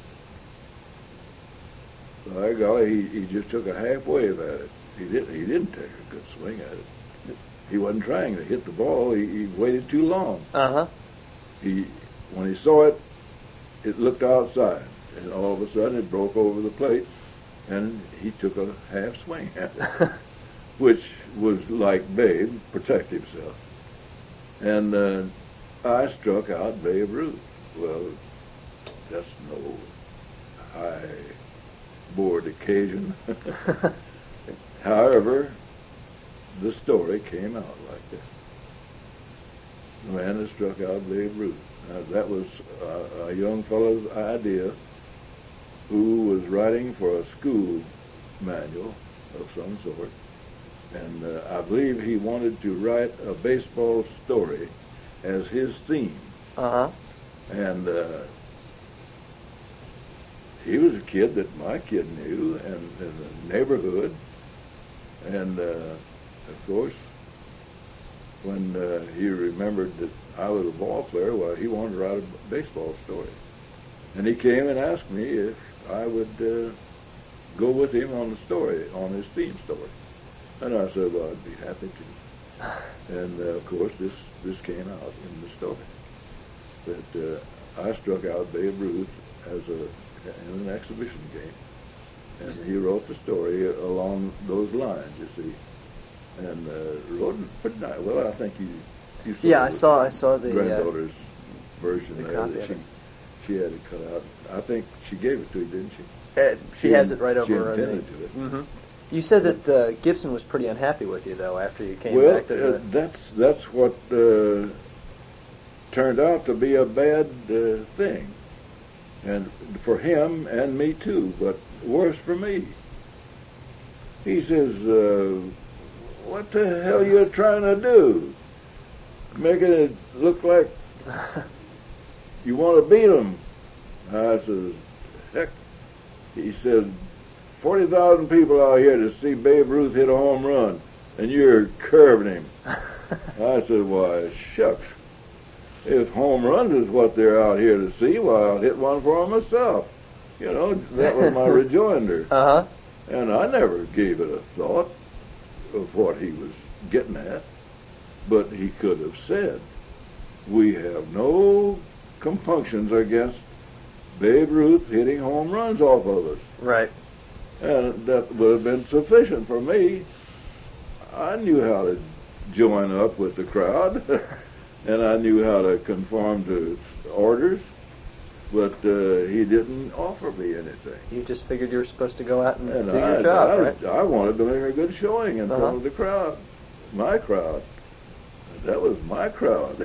by golly, he, he just took a half wave at it. He didn't he didn't take a good swing at it. He wasn't trying to hit the ball. He, he waited too long. Uh-huh. He when he saw it, it looked outside, and all of a sudden it broke over the plate, and he took a half swing at it, which was like Babe, protect himself. And uh, I struck out Babe Ruth. Well, that's no high board occasion. However, the story came out like this. The man that struck out Babe Ruth. Uh, that was uh, a young fellow's idea who was writing for a school manual of some sort. And uh, I believe he wanted to write a baseball story as his theme. Uh-huh. And uh, he was a kid that my kid knew, and in the neighborhood. And, uh, of course, when uh, he remembered that I was a ball player, well, he wanted to write a baseball story. And he came and asked me if I would uh, go with him on the story, on his theme story. And I said, well, I'd be happy to. And, uh, of course, this, this came out in the story. That uh, I struck out Babe Ruth as a, in an exhibition game. And he wrote the story along those lines, you see. And uh, wrote it pretty nice. Well, I think you, you saw Yeah, I saw I saw the granddaughter's uh, version the there copy that of she, it. she had it cut out. I think she gave it to you, didn't she? Uh, she, She has in- it right she over. intended to it. Mm-hmm. You said that uh, Gibson was pretty unhappy with you, though, after you came Well, back to the. uh, that's that's what uh, turned out to be a bad uh, thing, and for him and me too. But worse for me. He says, uh, "What the hell you trying to do? Making it look like you want to beat him?" I says, "Heck," he said. forty thousand people out here to see Babe Ruth hit a home run, and you're curving him. I said, why, shucks. If home runs is what they're out here to see, well, I'll hit one for them myself. You know, that was my rejoinder. Uh-huh. And I never gave it a thought of what he was getting at. But he could have said, we have no compunctions against Babe Ruth hitting home runs off of us. Right. And that would have been sufficient for me. I knew how to join up with the crowd, and I knew how to conform to orders, but uh, he didn't offer me anything. You just figured you were supposed to go out and, And do I, your job, I, right? I wanted to make a good showing in Uh-huh. front of the crowd, my crowd. That was my crowd.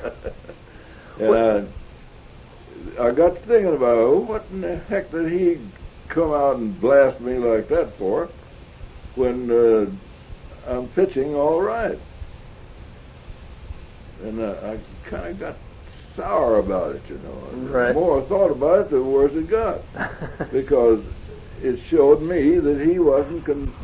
And I, I got to thinking about, oh, what in the heck did he come out and blast me like that for when uh, I'm pitching all right? And uh, I kind of got sour about it, you know. Right. The more I thought about it, the worse it got. Because it showed me that he wasn't con-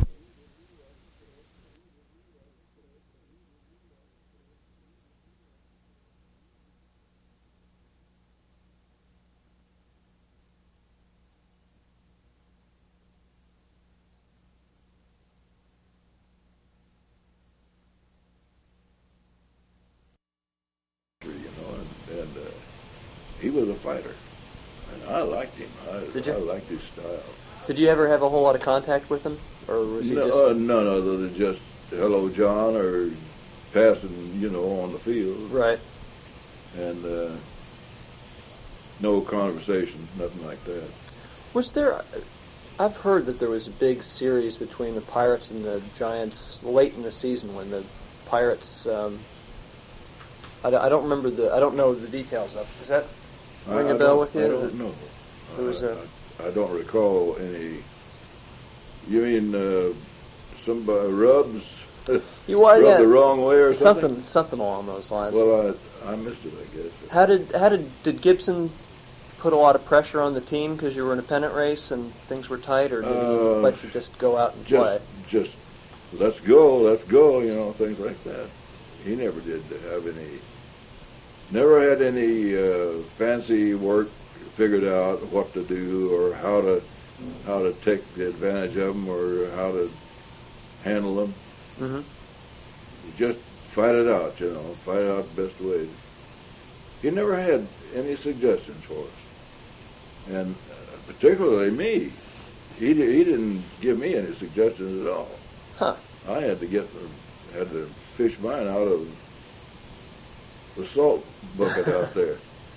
you know, and, and uh, he was a fighter, and I liked him. I, Did you? I liked his style. Did you ever have a whole lot of contact with him, or was he No, just uh, none other than just hello, John, or passing, you know, on the field, right? and uh, no conversation, nothing like that. Was there? I've heard that there was a big series between the Pirates and the Giants late in the season when the Pirates. Um, I, don't- I don't remember the. I don't know the details of. Does that ring I, a I bell don't- with you? I don't know. There was I, a- I, I don't recall any. You mean uh, somebody rubs, You well, rubbed yeah, the wrong way or something? something something along those lines. Well, I, I missed it, I guess. How did how did did Gibson put a lot of pressure on the team because you were in a pennant race and things were tight, or did he Uh, let you just go out and Just, play? just let's go, let's go, you know, things like that. He never did have any, never had any uh, fancy work figured out what to do or how to how to take the advantage of them or how to handle them. Mm-hmm. Just fight it out, you know, fight it out the best way. He never had any suggestions for us, and uh, particularly me. He di- he didn't give me any suggestions at all. Huh. I had to get the, had to fish mine out of the salt bucket out there.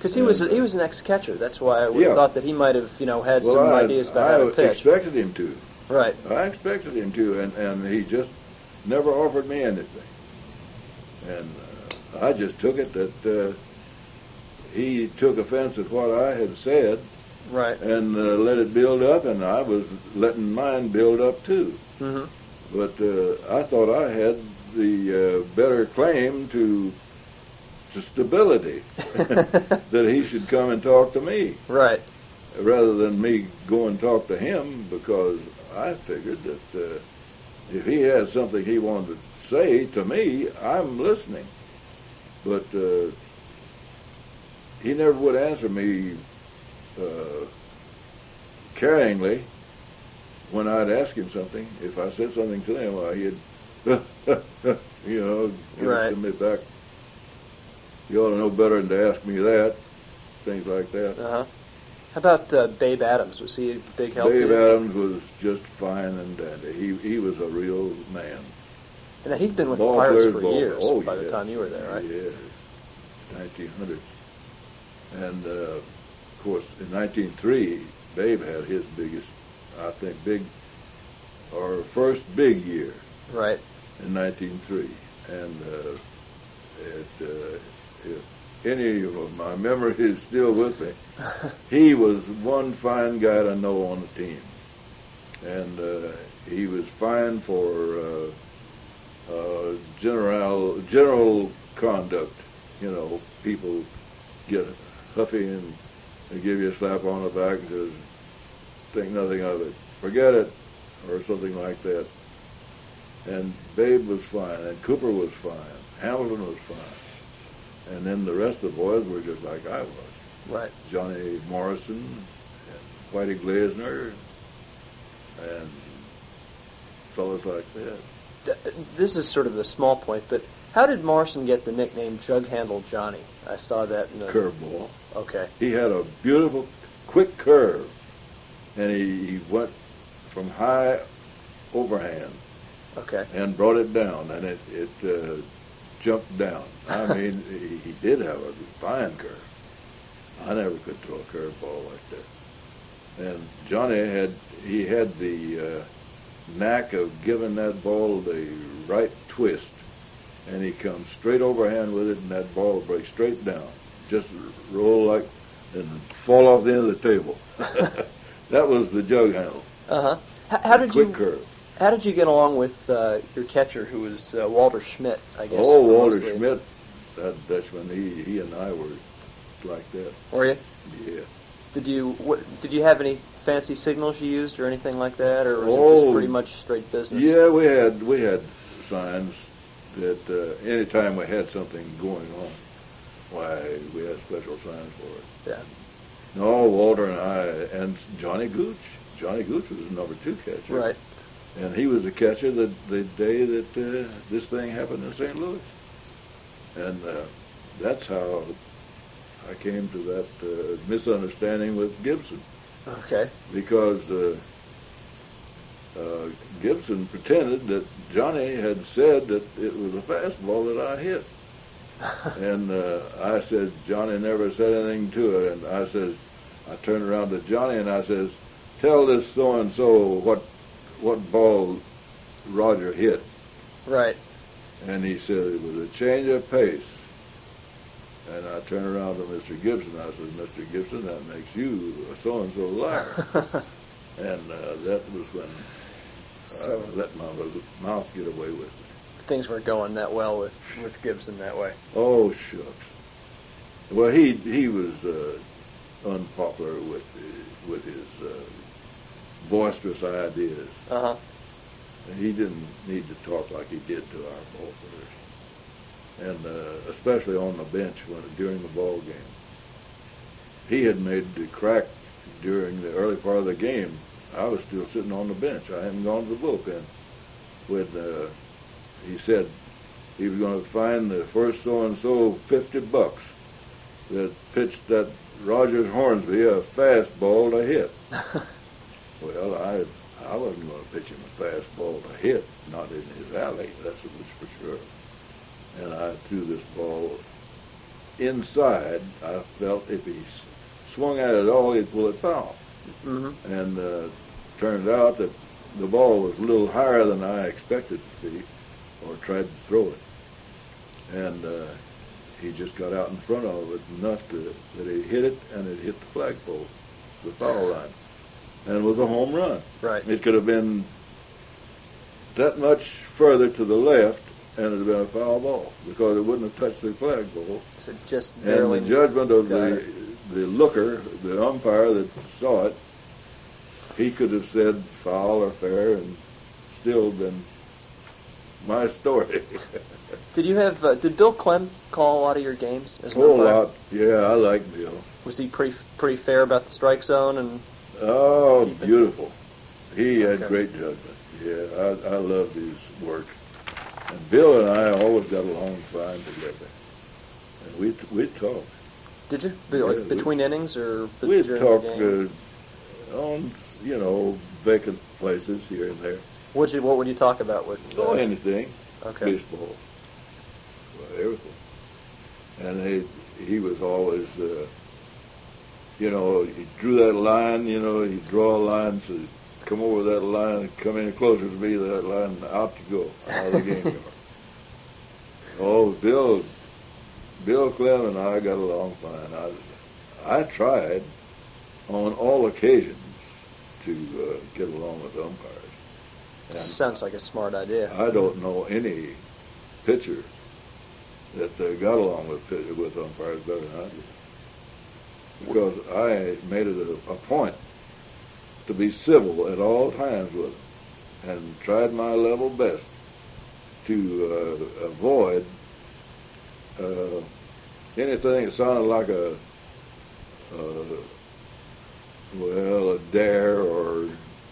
Because he was he was an ex-catcher. That's why I would Yeah. have thought that he might have you know had well, some I, ideas about I how to pitch. expected him to. Right. I expected him to, and, and he just never offered me anything. And uh, I just took it that uh, he took offense at what I had said Right. and uh, let it build up, and I was letting mine build up too. Mm-hmm. But uh, I thought I had the uh, better claim to to stability that he should come and talk to me Right. rather than me go and talk to him, because I figured that uh, if he had something he wanted to say to me, I'm listening. But uh, he never would answer me uh, caringly when I'd ask him something. If I said something to him, well, he'd, you know, give Right. it to me back. You ought to know better than to ask me that. Things like that. Uh huh. How about uh, Babe Adams? Was he a big help? to Dave you? Adams was just fine and dandy. He he was a real man. And he'd been with Ball the Pirates players, for ball- years oh, by the yes. time you were there, right? Yeah, nineteen hundreds. And uh, of course, in nineteen oh three, Babe had his biggest, I think, big, or first big year Right. in nineteen oh three. And uh, it, uh, if any of my memory is still with me, he was one fine guy to know on the team. And uh, he was fine for uh, uh, general general conduct. You know, people get huffy and they give you a slap on the back and says, think nothing of it, forget it, or something like that. And Babe was fine, and Cooper was fine, Hamilton was fine. And then the rest of the boys were just like I was. Right. Johnny Morrison, and Whitey Glasner, and fellas like that. D- This is sort of a small point, but how did Morrison get the nickname Jug Handle Johnny? I saw that in the Curveball. Okay. He had a beautiful, quick curve, and he, he went from high overhand Okay. and brought it down, and it, it uh, jumped down. I mean, he, he did have a fine curve. I never could throw a curveball like that. And Johnny had, he had the uh, knack of giving that ball the right twist, and he comes straight overhand with it, and that ball would break straight down, just roll like, and fall off the end of the table. That was the jug handle. Uh huh. How, how did Quick you curve. How did you get along with uh, your catcher, who was uh, Walter Schmidt? I guess. Oh, Walter mostly. Schmidt, that Dutchman, he, he and I were like that. Were you? Yeah. Did you what, Did you have any fancy signals you used or anything like that, or was it Oh, just pretty much straight business? Yeah, we had we had signs that uh, anytime we had something going on, why, we had special signs for it. Yeah. No, Walter and I, and Johnny Gooch. Johnny Gooch was the number two catcher. Right. And he was the catcher the, the day that uh, this thing happened in Saint Louis. And uh, that's how I came to that uh, misunderstanding with Gibson. Okay. Because uh, uh, Gibson pretended that Johnny had said that it was a fastball that I hit. And uh, I said, Johnny never said anything to it. And I says, I turned around to Johnny and I says, tell this so-and-so what what ball Roger hit. Right. And he said it was a change of pace. And I turned around to Mister Gibson. I said, Mister Gibson, that makes you a so-and-so liar. And uh, that was when So I let my mouth get away with it. things weren't going that well with, with Gibson that way. Oh, shucks. Well, he he was uh, unpopular with uh, with his uh, boisterous ideas. Uh huh. And he didn't need to talk like he did to our ball players, and uh, especially on the bench when during the ball game. He had made the crack during the early part of the game. I was still sitting on the bench. I hadn't gone to the bullpen. When uh, he said he was going to find the first so-and-so fifty bucks that pitched that Rogers Hornsby a fastball to hit. Well, I I wasn't going to pitch him a fastball to hit, not in his alley, that's for sure. And I threw this ball inside, I felt if he swung at it at all, he'd pull it foul. Mm-hmm. And uh, turned out that the ball was a little higher than I expected it to be, or tried to throw it. And uh, he just got out in front of it enough to, that he hit it, and it hit the flagpole, the foul line, and it was a home run. Right. It could have been that much further to the left, and it would have been a foul ball, because it wouldn't have touched the flagpole. So just barely. And the judgment of got the it. the looker, the umpire that saw it, he could have said foul or fair and still been my story. Did you have? Uh, did Bill Clem call a lot of your games as A an whole umpire? lot. Yeah, I like Bill. Was he pretty pretty fair about the strike zone and? Oh, Keep it. beautiful. He had Okay. great judgment. Yeah, I, I loved his work. And Bill and I always got along fine together. And we we talked. Did you? Be- like Yeah, we- between innings or b- We'd during talk the game? uh, on, you know, vacant places here and there. What'd you, what would you talk about with? Oh, Uh, anything. okay. Baseball. Well, everything. And he, he was always, uh, you know, he drew that line, you know, he'd draw a line, so he'd come over that line and come any closer to me to that line, and out you go, out of the game yard. Oh, Bill, Bill Clem and I got along fine. I, I tried on all occasions to uh, get along with umpires. And Sounds like a smart idea. I don't know any pitcher that uh, got along with pitcher, with umpires better than I did, because I made it a, a point to be civil at all times with them, and tried my level best to uh, avoid uh, anything that sounded like a uh, well a dare or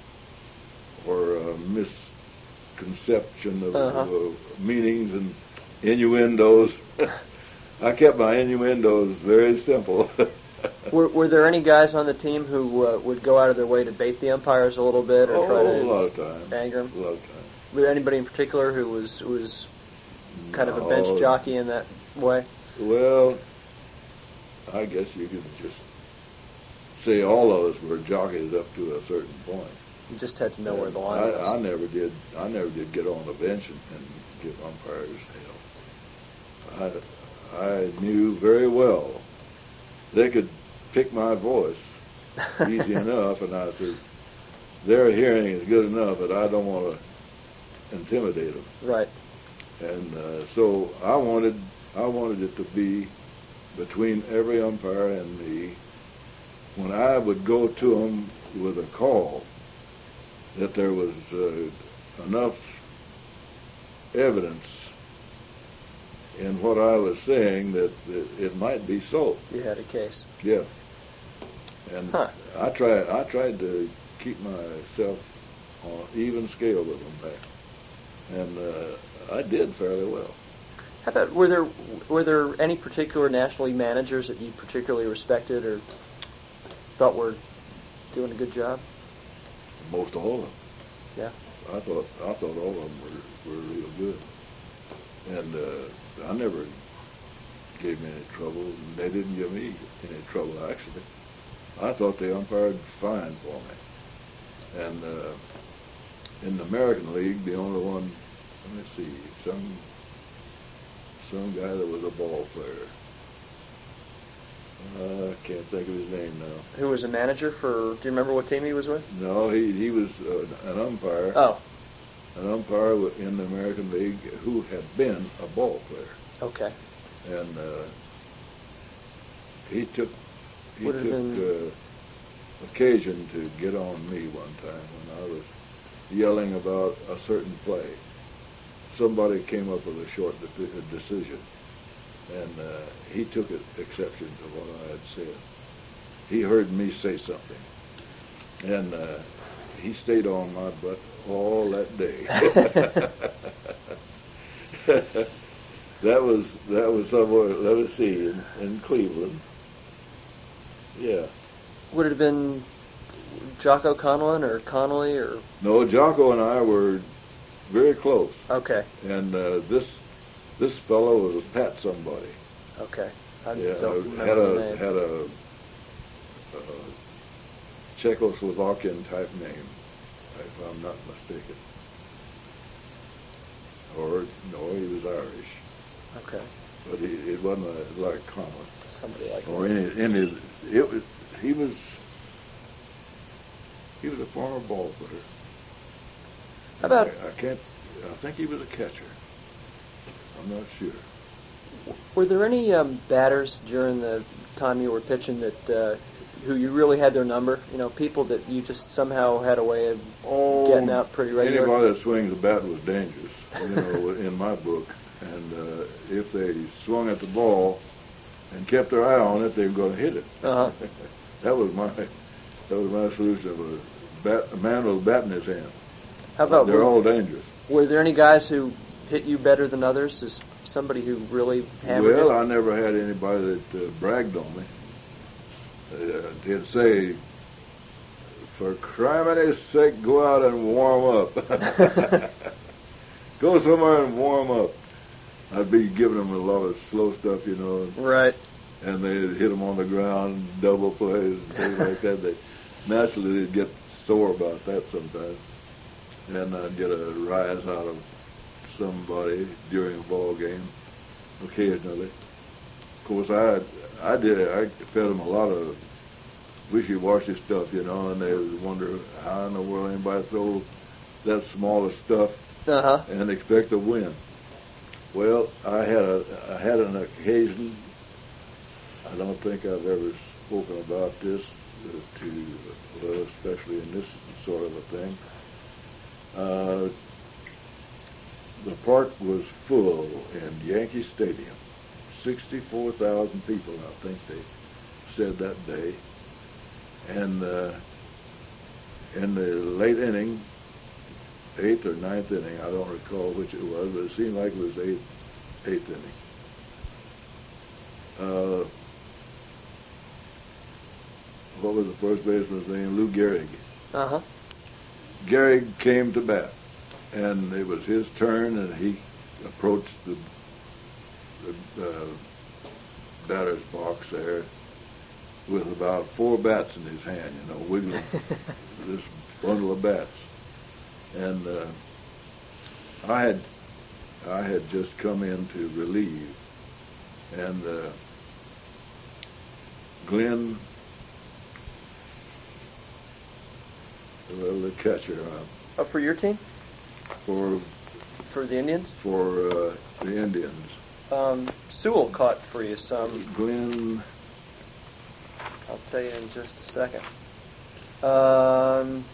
or a misconception of, Uh-huh. of meanings and innuendos. I kept my innuendos very simple. Were, were there any guys on the team who uh, would go out of their way to bait the umpires a little bit or Oh, try a to lot of times. anger them? A lot of times. Was there anybody in particular who was who was kind of a No. bench jockey in that way? Well, I guess you could just say all of us were jockeys up to a certain point. You just had to know where the line I, was. I never did. I never did get on the bench and, and give umpires hell. I I knew very well they could pick my voice easy enough, and I said their hearing is good enough that I don't want to intimidate them. Right. And uh, so I wanted I wanted it to be between every umpire and me. When I would go to them with a call, that there was uh, enough evidence in what I was saying that, that it might be so. You had a case. Yeah. And Huh. I tried I tried to keep myself on even scale with them there, and uh, I did fairly well. How about were there were there any particular National League managers that you particularly respected or thought were doing a good job? Most all of them. Yeah. I thought I thought all of them were, were real good, and uh, I never gave me any trouble, and they didn't give me any trouble actually. I thought they umpired fine for me, and uh, in the American League, the only one, let me see, some some guy that was a ball player. Uh, I can't think of his name now. Who was a manager for? Do you remember what team he was with? No, he he was uh, an umpire. Oh, An umpire in the American League who had been a ball player, okay. and uh, he took he Would have took been- uh, occasion to get on me one time when I was yelling about a certain play. Somebody came up with a short de- decision, and uh, he took it, exception to what I had said. He heard me say something, and uh, he stayed on my butt all that day. that was that was somewhere. Let us see, in, in Cleveland. Yeah. Would it have been Jocko Conlon or Connolly or? No, Jocko and I were very close, Okay, and uh, this this fellow was Pat somebody, okay. I yeah, don't had remember a the name. had a, a Czechoslovakian type name, if I'm not mistaken. Or no, he was Irish, Okay, but he, it wasn't a, like Conlon somebody like or that. any any. It was he was he was a former ball player. How about I, I can't. I think he was a catcher. I'm not sure. were there any um, batters during the time you were pitching that uh, who you really had their number? You know, people that you just somehow had a way of Oh, getting out pretty regular. Anybody that swings a bat was dangerous, you know, in my book. And uh, if they swung at the ball and kept their eye on it, they were going to hit it. Uh-huh. that was my that was my solution. Of a bat, a man with a bat in his hand. How about They're were, all dangerous. were there any guys who hit you better than others? Is somebody who really hammered Well, you? I never had anybody that uh, bragged on me. Uh, they'd say, "For criminy sake, go out and warm up. Go somewhere and warm up." I'd be giving them a lot of slow stuff, you know, Right. and they'd hit them on the ground, double plays and things like that. They naturally they'd get sore about that sometimes, and I'd get a rise out of somebody during a ball game occasionally. Of course, I I did I fed them a lot of wishy-washy stuff, you know, and they would wonder how in the world anybody throw that small of stuff Uh-huh. and expect to win. Well, I had a I had an occasion. I don't think I've ever spoken about this uh, to, well, especially in this sort of a thing. Uh, the park was full in Yankee Stadium. sixty-four thousand people, I think they said that day. And uh, in the late inning, eighth or ninth inning, I don't recall which it was, but it seemed like it was the eighth, eighth inning. Uh, what was the first baseman's name? Lou Gehrig. Uh-huh. Gehrig came to bat, and it was his turn, and he approached the, the uh, batter's box there with about four bats in his hand, you know, wiggling this bundle of bats. And uh, I had I had just come in to relieve, and uh, Glenn, well, the catcher, uh, Oh, for your team? for For the Indians? for uh, the Indians, Um, Sewell caught for you some. Glenn. I'll tell you in just a second. Um,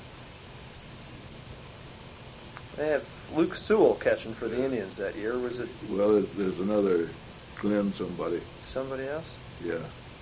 they have Luke Sewell catching for the Indians that year. Was it Well, there's, there's another Glenn somebody. somebody else? Yeah.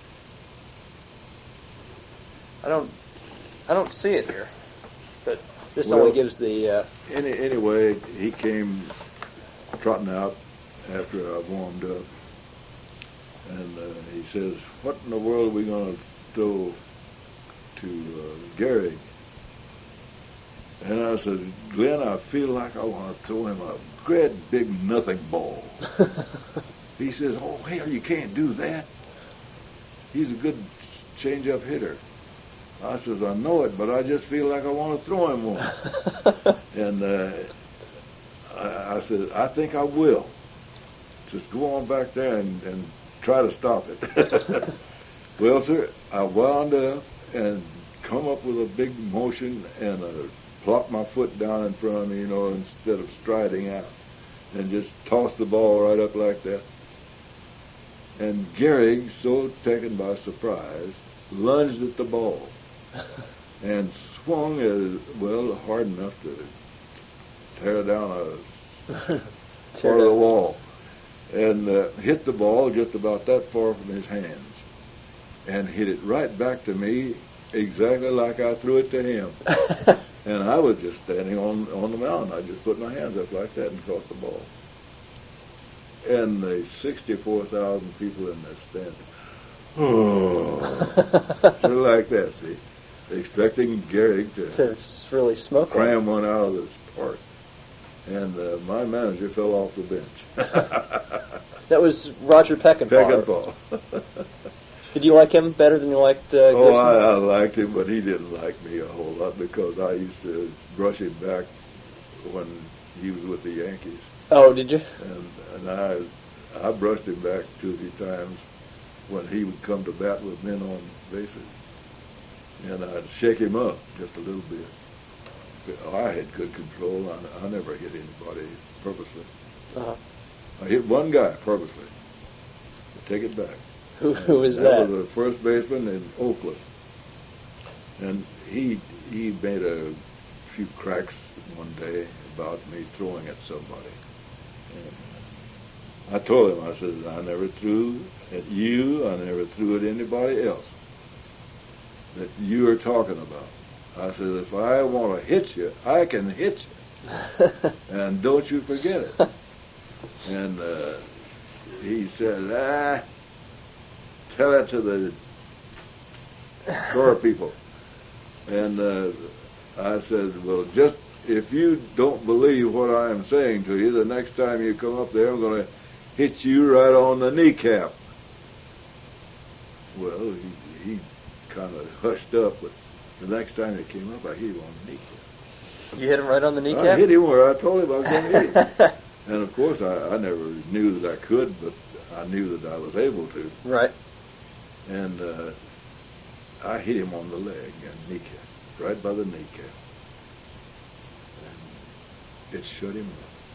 I don't. I don't see it here. But this Well- only gives the. Uh, Any anyway, he came trotting out after I warmed up, and uh, he says, "What in the world are we going to throw to uh, Gehrig?" And I said, "Glenn, I feel like I want to throw him a great big nothing ball." He says, "Oh hell, you can't do that. He's a good change-up hitter." I says, "I know it, but I just feel like I want to throw him one." And uh, I, I said, "I think I will. Just go on back there and, and try to stop it." Well, sir, I wound up and come up with a big motion and uh, plop my foot down in front of me, you know, instead of striding out, and just toss the ball right up like that. And Gehrig, so taken by surprise, lunged at the ball and swung as well hard enough to tear down a Tear part of the down. wall, and uh, hit the ball just about that far from his hands, and hit it right back to me exactly like I threw it to him. And I was just standing on on the mound. I just put my hands up like that and caught the ball. And the sixty-four thousand people in there standing, oh, sort of like that, see, expecting Gehrig to to s- really smoke one. cram one out of this park. And uh, my manager fell off the bench. That was Roger Peckinpah. Peckinpah. Did you like him better than you liked uh, Oh, Gibson? I, I liked him, but he didn't like me a whole lot because I used to brush him back when he was with the Yankees. Oh, did you? And, and I I brushed him back two or three times when he would come to bat with men on bases. And I'd shake him up just a little bit. But I had good control. I, I never hit anybody purposely. Uh-huh. I hit one guy purposely. Take it back. Who, who was that? that? That was a first baseman in Oakland. And he he made a few cracks one day about me throwing at somebody. And I told him, I said, I never threw at you, I never threw at anybody else that you are talking about. I said, if I want to hit you, I can hit you. And don't you forget it. And uh, he said, ah, tell that to the Core people. And uh, I said, well, just if you don't believe what I am saying to you, the next time you come up there, I'm going to hit you right on the kneecap. Well, he, he kind of hushed up, but the next time he came up, I hit him on the kneecap. You hit him right on the kneecap? I hit him where I told him I was going to hit him. And, of course, I, I never knew that I could, but I knew that I was able to. Right. And uh, I hit him on the leg and kneecap, right by the kneecap. And it shut him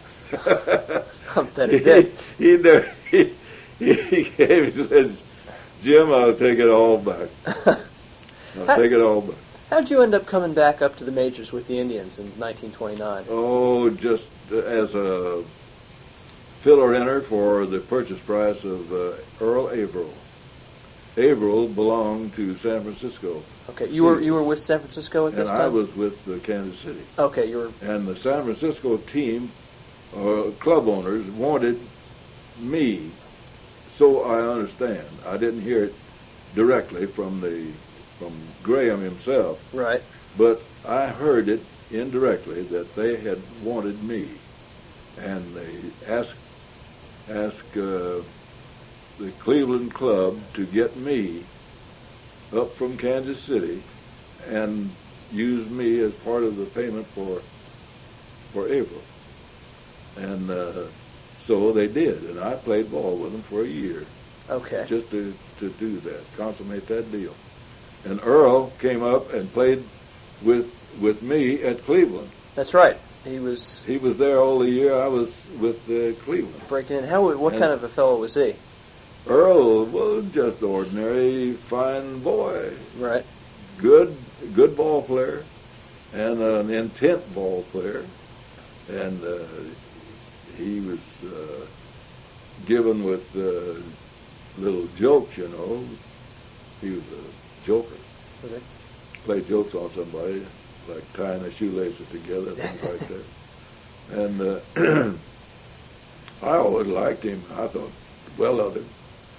up. I bet it did. He, he, never, he, he came and says, Jim, I'll take it all back. I'll How, take it all back. How'd you end up coming back up to the majors with the Indians in nineteen twenty-nine? Oh, just as a filler-inner for the purchase price of uh, Earl Averill. Averill belonged to San Francisco. Okay, you were you were with San Francisco at this and time? And I was with uh, Kansas City. Okay, you were... And the San Francisco team, uh, club owners, wanted me, so I understand. I didn't hear it directly from the from Graham himself. Right. But I heard it indirectly that they had wanted me. And they asked, asked uh, the Cleveland club to get me up from Kansas City and use me as part of the payment for for April. And uh, so they did, and I played ball with them for a year. Okay. Just to, to do that, consummate that deal. And Earl came up and played with with me at Cleveland. That's right. He was... He was there all the year I was with uh, Cleveland. Breaking in. How? What and kind of a fellow was he? Earl was just ordinary, fine boy. Right. Good, good ball player, and an intent ball player, and uh, he was uh, given with uh, little jokes, you know. He was a joker. Was he? Played jokes on somebody, like tying their shoelaces together, things like that. And uh, I always liked him. I thought well of him.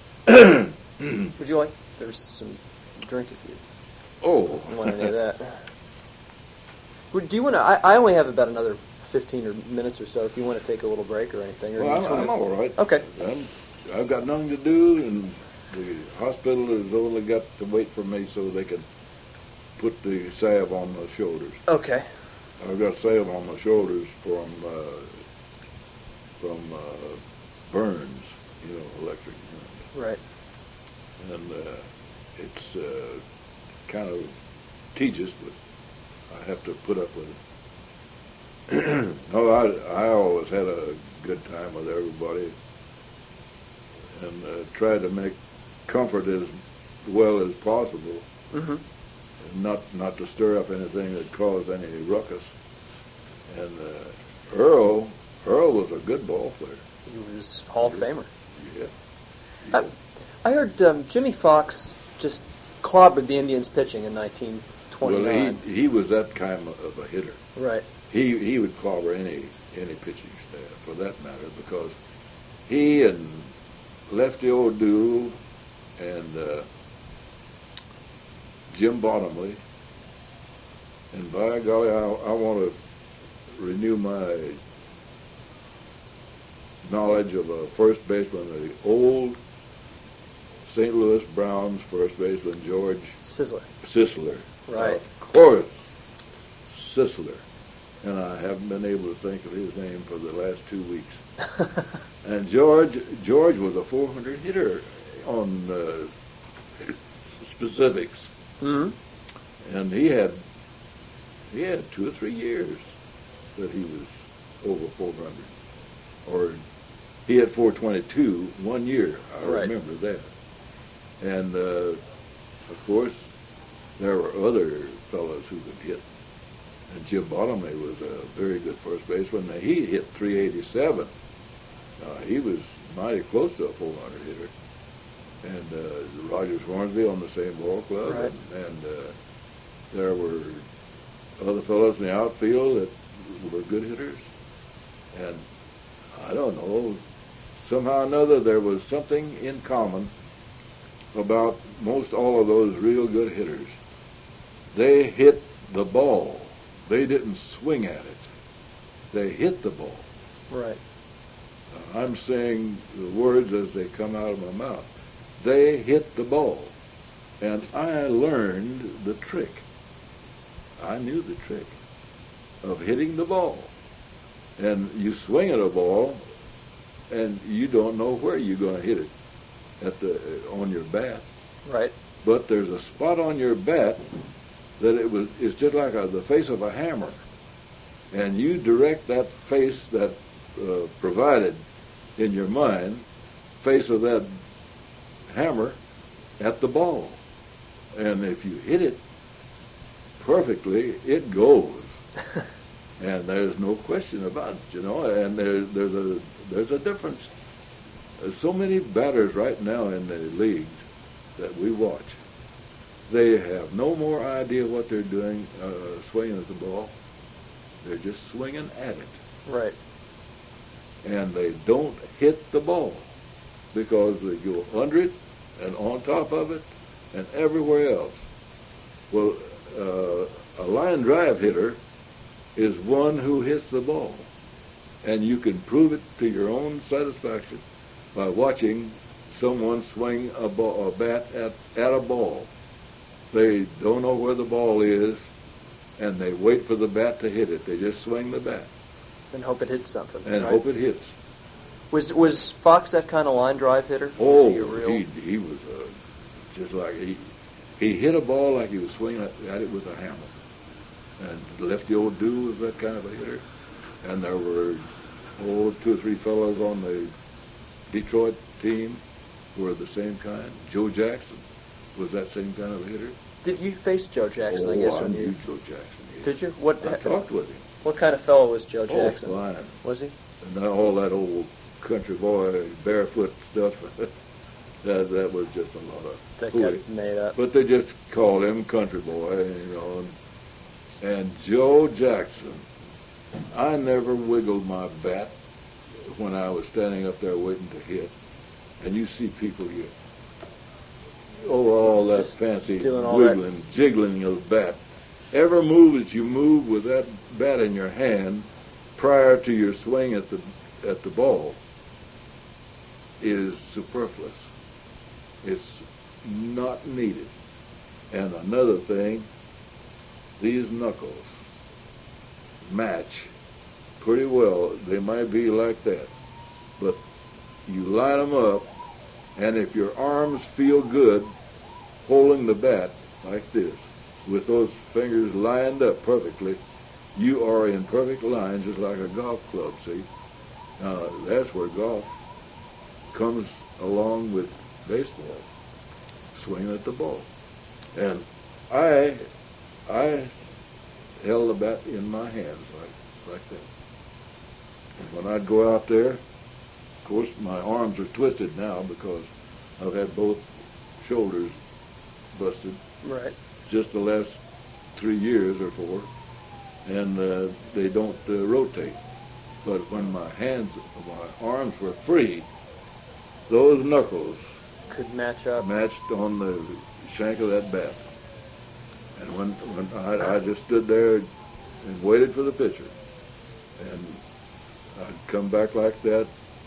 Would you like? There's some drink if you Oh. want any of that. Would, do you want to? I, I only have about another fifteen or minutes or so. If you want to take a little break or anything. Or Well, you I'm, just I'm wanna- all right. Okay. I'm, I've got nothing to do, and the hospital has only got to wait for me so they can put the salve on my shoulders. Okay. I've got salve on my shoulders from uh, from uh, burns, you know, electric burns. Right. And uh, it's uh, kind of tedious, but I have to put up with it. No, I, I always had a good time with everybody and uh, tried to make comfort as well as possible, Mm-hmm. and not not to stir up anything that caused any ruckus. And uh, Earl, Earl was a good ball player. He was Hall of Famer. Yeah. I, I heard um, Jimmy Fox just clobbered the Indians pitching in nineteen twenty-nine. Well, he he was that kind of a hitter. Right. He he would clobber any any pitching staff for that matter, because he and Lefty O'Doul and uh, Jim Bottomley, and by golly, I, I want to renew my knowledge of a first baseman, the old Saint Louis Browns first baseman, George Sisler. Sisler. Right. Of course, Sisler. And I haven't been able to think of his name for the last two weeks. And George George was a four hundred hitter on uh, specifics. Mm-hmm. And he had he had two or three years that he was over four hundred. Or he had four twenty-two one year. I Right. remember that. And, uh, of course, there were other fellows who could hit. And Jim Bottomley was a very good first baseman. Now, he hit three eighty-seven. Uh, he was mighty close to a four hundred hitter. And uh, Rogers Hornsby on the same ball club. Right. And, and uh, there were other fellows in the outfield that were good hitters. And I don't know, somehow or another there was something in common about most all of those real good hitters. They hit the ball. They didn't swing at it. They hit the ball. Right. Uh, I'm saying the words as they come out of my mouth. They hit the ball. And I learned the trick. I knew the trick of hitting the ball. And you swing at a ball, and you don't know where you're going to hit it at the on your bat. Right. But there's a spot on your bat that it was it's just like a, the face of a hammer, and you direct that face that uh, provided in your mind, face of that hammer at the ball, and if you hit it perfectly, it goes. And there's no question about it, you know. And there's there's a there's a difference. There's so many batters right now in the leagues that we watch. They have no more idea what they're doing, uh, swinging at the ball. They're just swinging at it, Right. and they don't hit the ball because they go under it and on top of it and everywhere else. Well, uh, a line drive hitter is one who hits the ball. And you can prove it to your own satisfaction by watching someone swing a, ball, a bat at, at a ball. They don't know where the ball is, and they wait for the bat to hit it. They just swing the bat And hope it hits something. and right? hope it hits. Was was Fox that kind of line drive hitter? Oh, was he, a real... he, he was uh, just like, he, he hit a ball like he was swinging at, at it with a hammer. And Lefty O'Doul was that kind of a hitter. And there were, oh, two or three fellows on the Detroit team who were the same kind. Joe Jackson was that same kind of a hitter. Did you face Joe Jackson? oh, I guess I when knew you Joe Jackson. Yes. did you? What I talked with him. what kind of fellow was Joe Oh, Jackson? fine. Was he? And then all that old country boy barefoot stuff, that that was just a lot of That hooey. got made up. But they just called him country boy, you know. And, and Joe Jackson, I never wiggled my bat when I was standing up there waiting to hit. And you see people here, oh, all that Just fancy doing all wiggling, jiggling of the bat. Every move that you move with that bat in your hand prior to your swing at the at the ball is superfluous. It's not needed. And another thing, these knuckles match pretty well. They might be like that, but you line them up, and if your arms feel good holding the bat like this, with those fingers lined up perfectly, you are in perfect line, just like a golf club, see? Now, that's where golf comes along with baseball, swinging at the ball. And I, I held the bat in my hands like, like that. And when I'd go out there, of course, my arms are twisted now because I've had both shoulders busted Right. just the last three years or four, and uh, they don't uh, rotate. But when my hands, my arms were free, those knuckles Could match up. matched on the shank of that bat. And when, when I, I just stood there and waited for the pitcher, and I'd come back like that,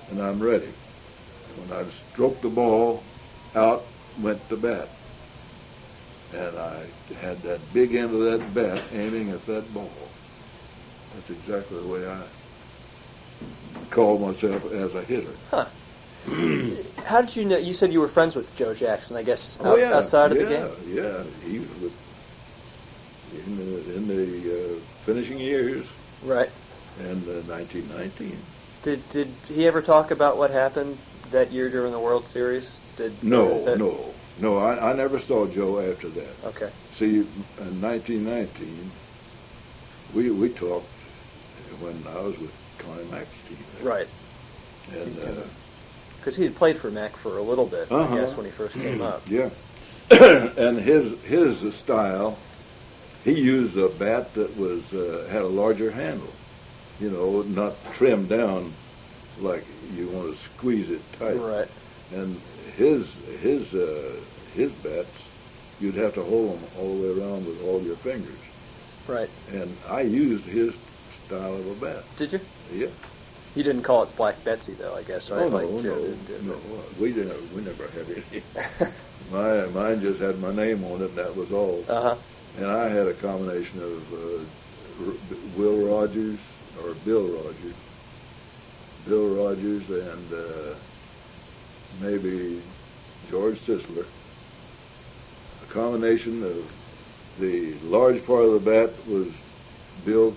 and I'm ready. When I stroke the ball, out went the bat. And I had that big end of that bat aiming at that ball. That's exactly the way I call myself as a hitter. Huh. How did you know? You said you were friends with Joe Jackson, I guess, out, Oh yeah, outside of yeah, the game? yeah. He was with, in the, in the uh, finishing years Right. in uh, nineteen nineteen. Did did he ever talk about what happened that year during the World Series? Did No, is that- no, no. I, I never saw Joe after that. Okay. See, in nineteen nineteen, we we talked when I was with Connie Mack's team. Right. And uh, Because he had played for Mac for a little bit, Uh-huh. I guess, when he first came up. yeah, and his his style, he used a bat that was uh, had a larger handle, you know, not trimmed down like you want to squeeze it tight. Right. And his his uh, his bats, you'd have to hold them all the way around with all your fingers. Right. And I used his style of a bat. Did you? Yeah. You didn't call it Black Betsy, though, I guess, right? Oh Like no, Joe no, didn't do, no. but- We didn't. We never had any. my mine just had my name on it, and that was all. Uh-huh. And I had a combination of uh, R- Will Rogers or Bill Rogers, Bill Rogers, and uh, maybe George Sisler. A combination of the large part of the bat was Bill.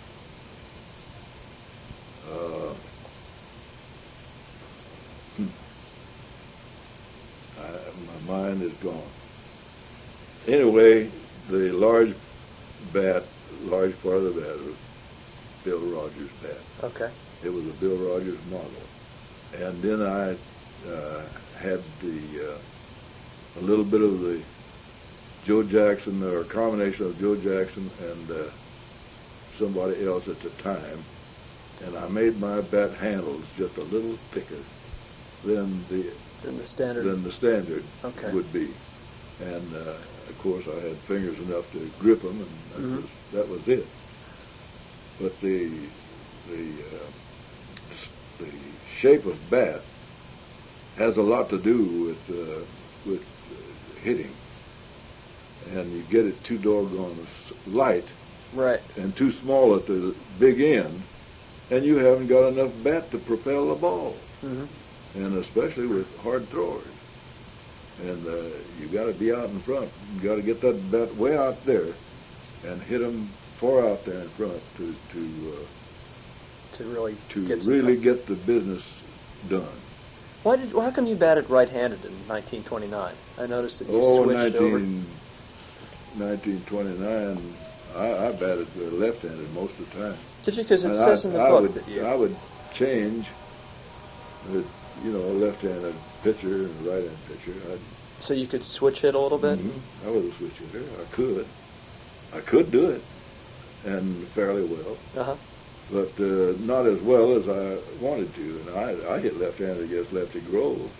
Uh, hmm. I, my mind is gone. Anyway, the large bat, large part of the bat was Bill Rogers' bat. Okay. It was a Bill Rogers model. And then I uh, had the uh, a little bit of the Joe Jackson, or a combination of Joe Jackson and uh, somebody else at the time. And I made my bat handles just a little thicker than the Then the standard. than the standard Okay. would be. And uh, of course, I had fingers enough to grip them, and that, Mhm. was, that was it. But the the uh, the shape of bat has a lot to do with uh, with uh, hitting, and you get it too doggone s- light Right. and too small at the big end, and you haven't got enough bat to propel the ball, Mm-hmm. and especially with hard throwers. And uh, you got to be out in front. You got to get that bat way out there, and hit them far out there in front to to uh, To really to get some really get the business done. Why did? Well, how come you batted right-handed in nineteen twenty-nine? I noticed that you Oh, switched over. nineteen, nineteen twenty-nine, I, I batted uh, left-handed most of the time. Did you? Because it And says I, in the I book would, that you. I would change, the, you know, left-handed pitcher and right-handed pitcher. I'd, So you could switch hit a little bit. Mhm. I was a switch hitter. I could. I could do it, and fairly well, Uh huh. but uh, not as well as I wanted to. And I, I hit left-handed against Lefty Grove,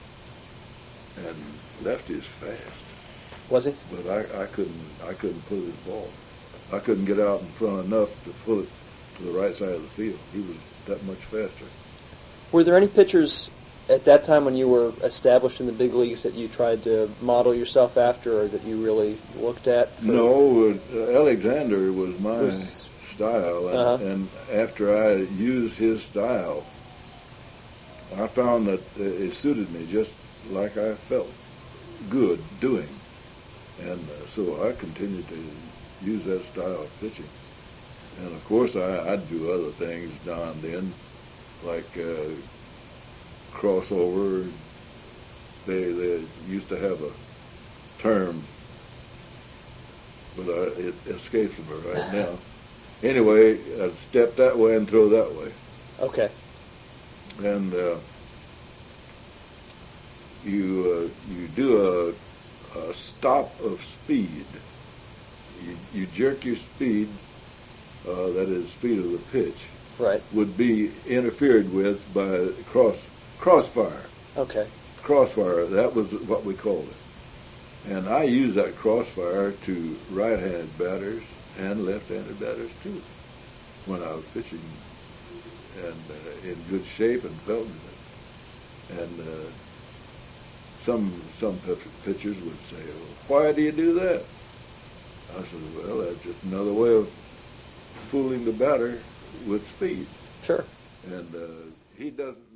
and Lefty's fast. Was he? But I, I couldn't I couldn't pull his ball. I couldn't get out in front enough to pull it to the right side of the field. He was that much faster. Were there any pitchers at that time when you were established in the big leagues that you tried to model yourself after, or that you really looked at? For, No, uh, Alexander was my Was- style, and, Uh-huh. and after I used his style, I found that uh, it suited me just like I felt good doing, and uh, so I continued to use that style of pitching. And of course, I, I'd do other things now and then, like uh, crossover. They they used to have a term, but I, it escapes me right now. Anyway, I'd step that way and throw that way, Okay. and uh, you uh, you do a, a stop of speed. You you jerk your speed, uh, that is, speed of the pitch, Right. would be interfered with by cross crossfire. Okay. Crossfire, that was what we called it. And I use that crossfire to right-handed batters and left-handed batters too when I was pitching and uh, in good shape and felt good. And uh, some some pitchers would say, well, why do you do that? I said, well, that's just another way of fooling the batter with speed. Sure. And uh, he doesn't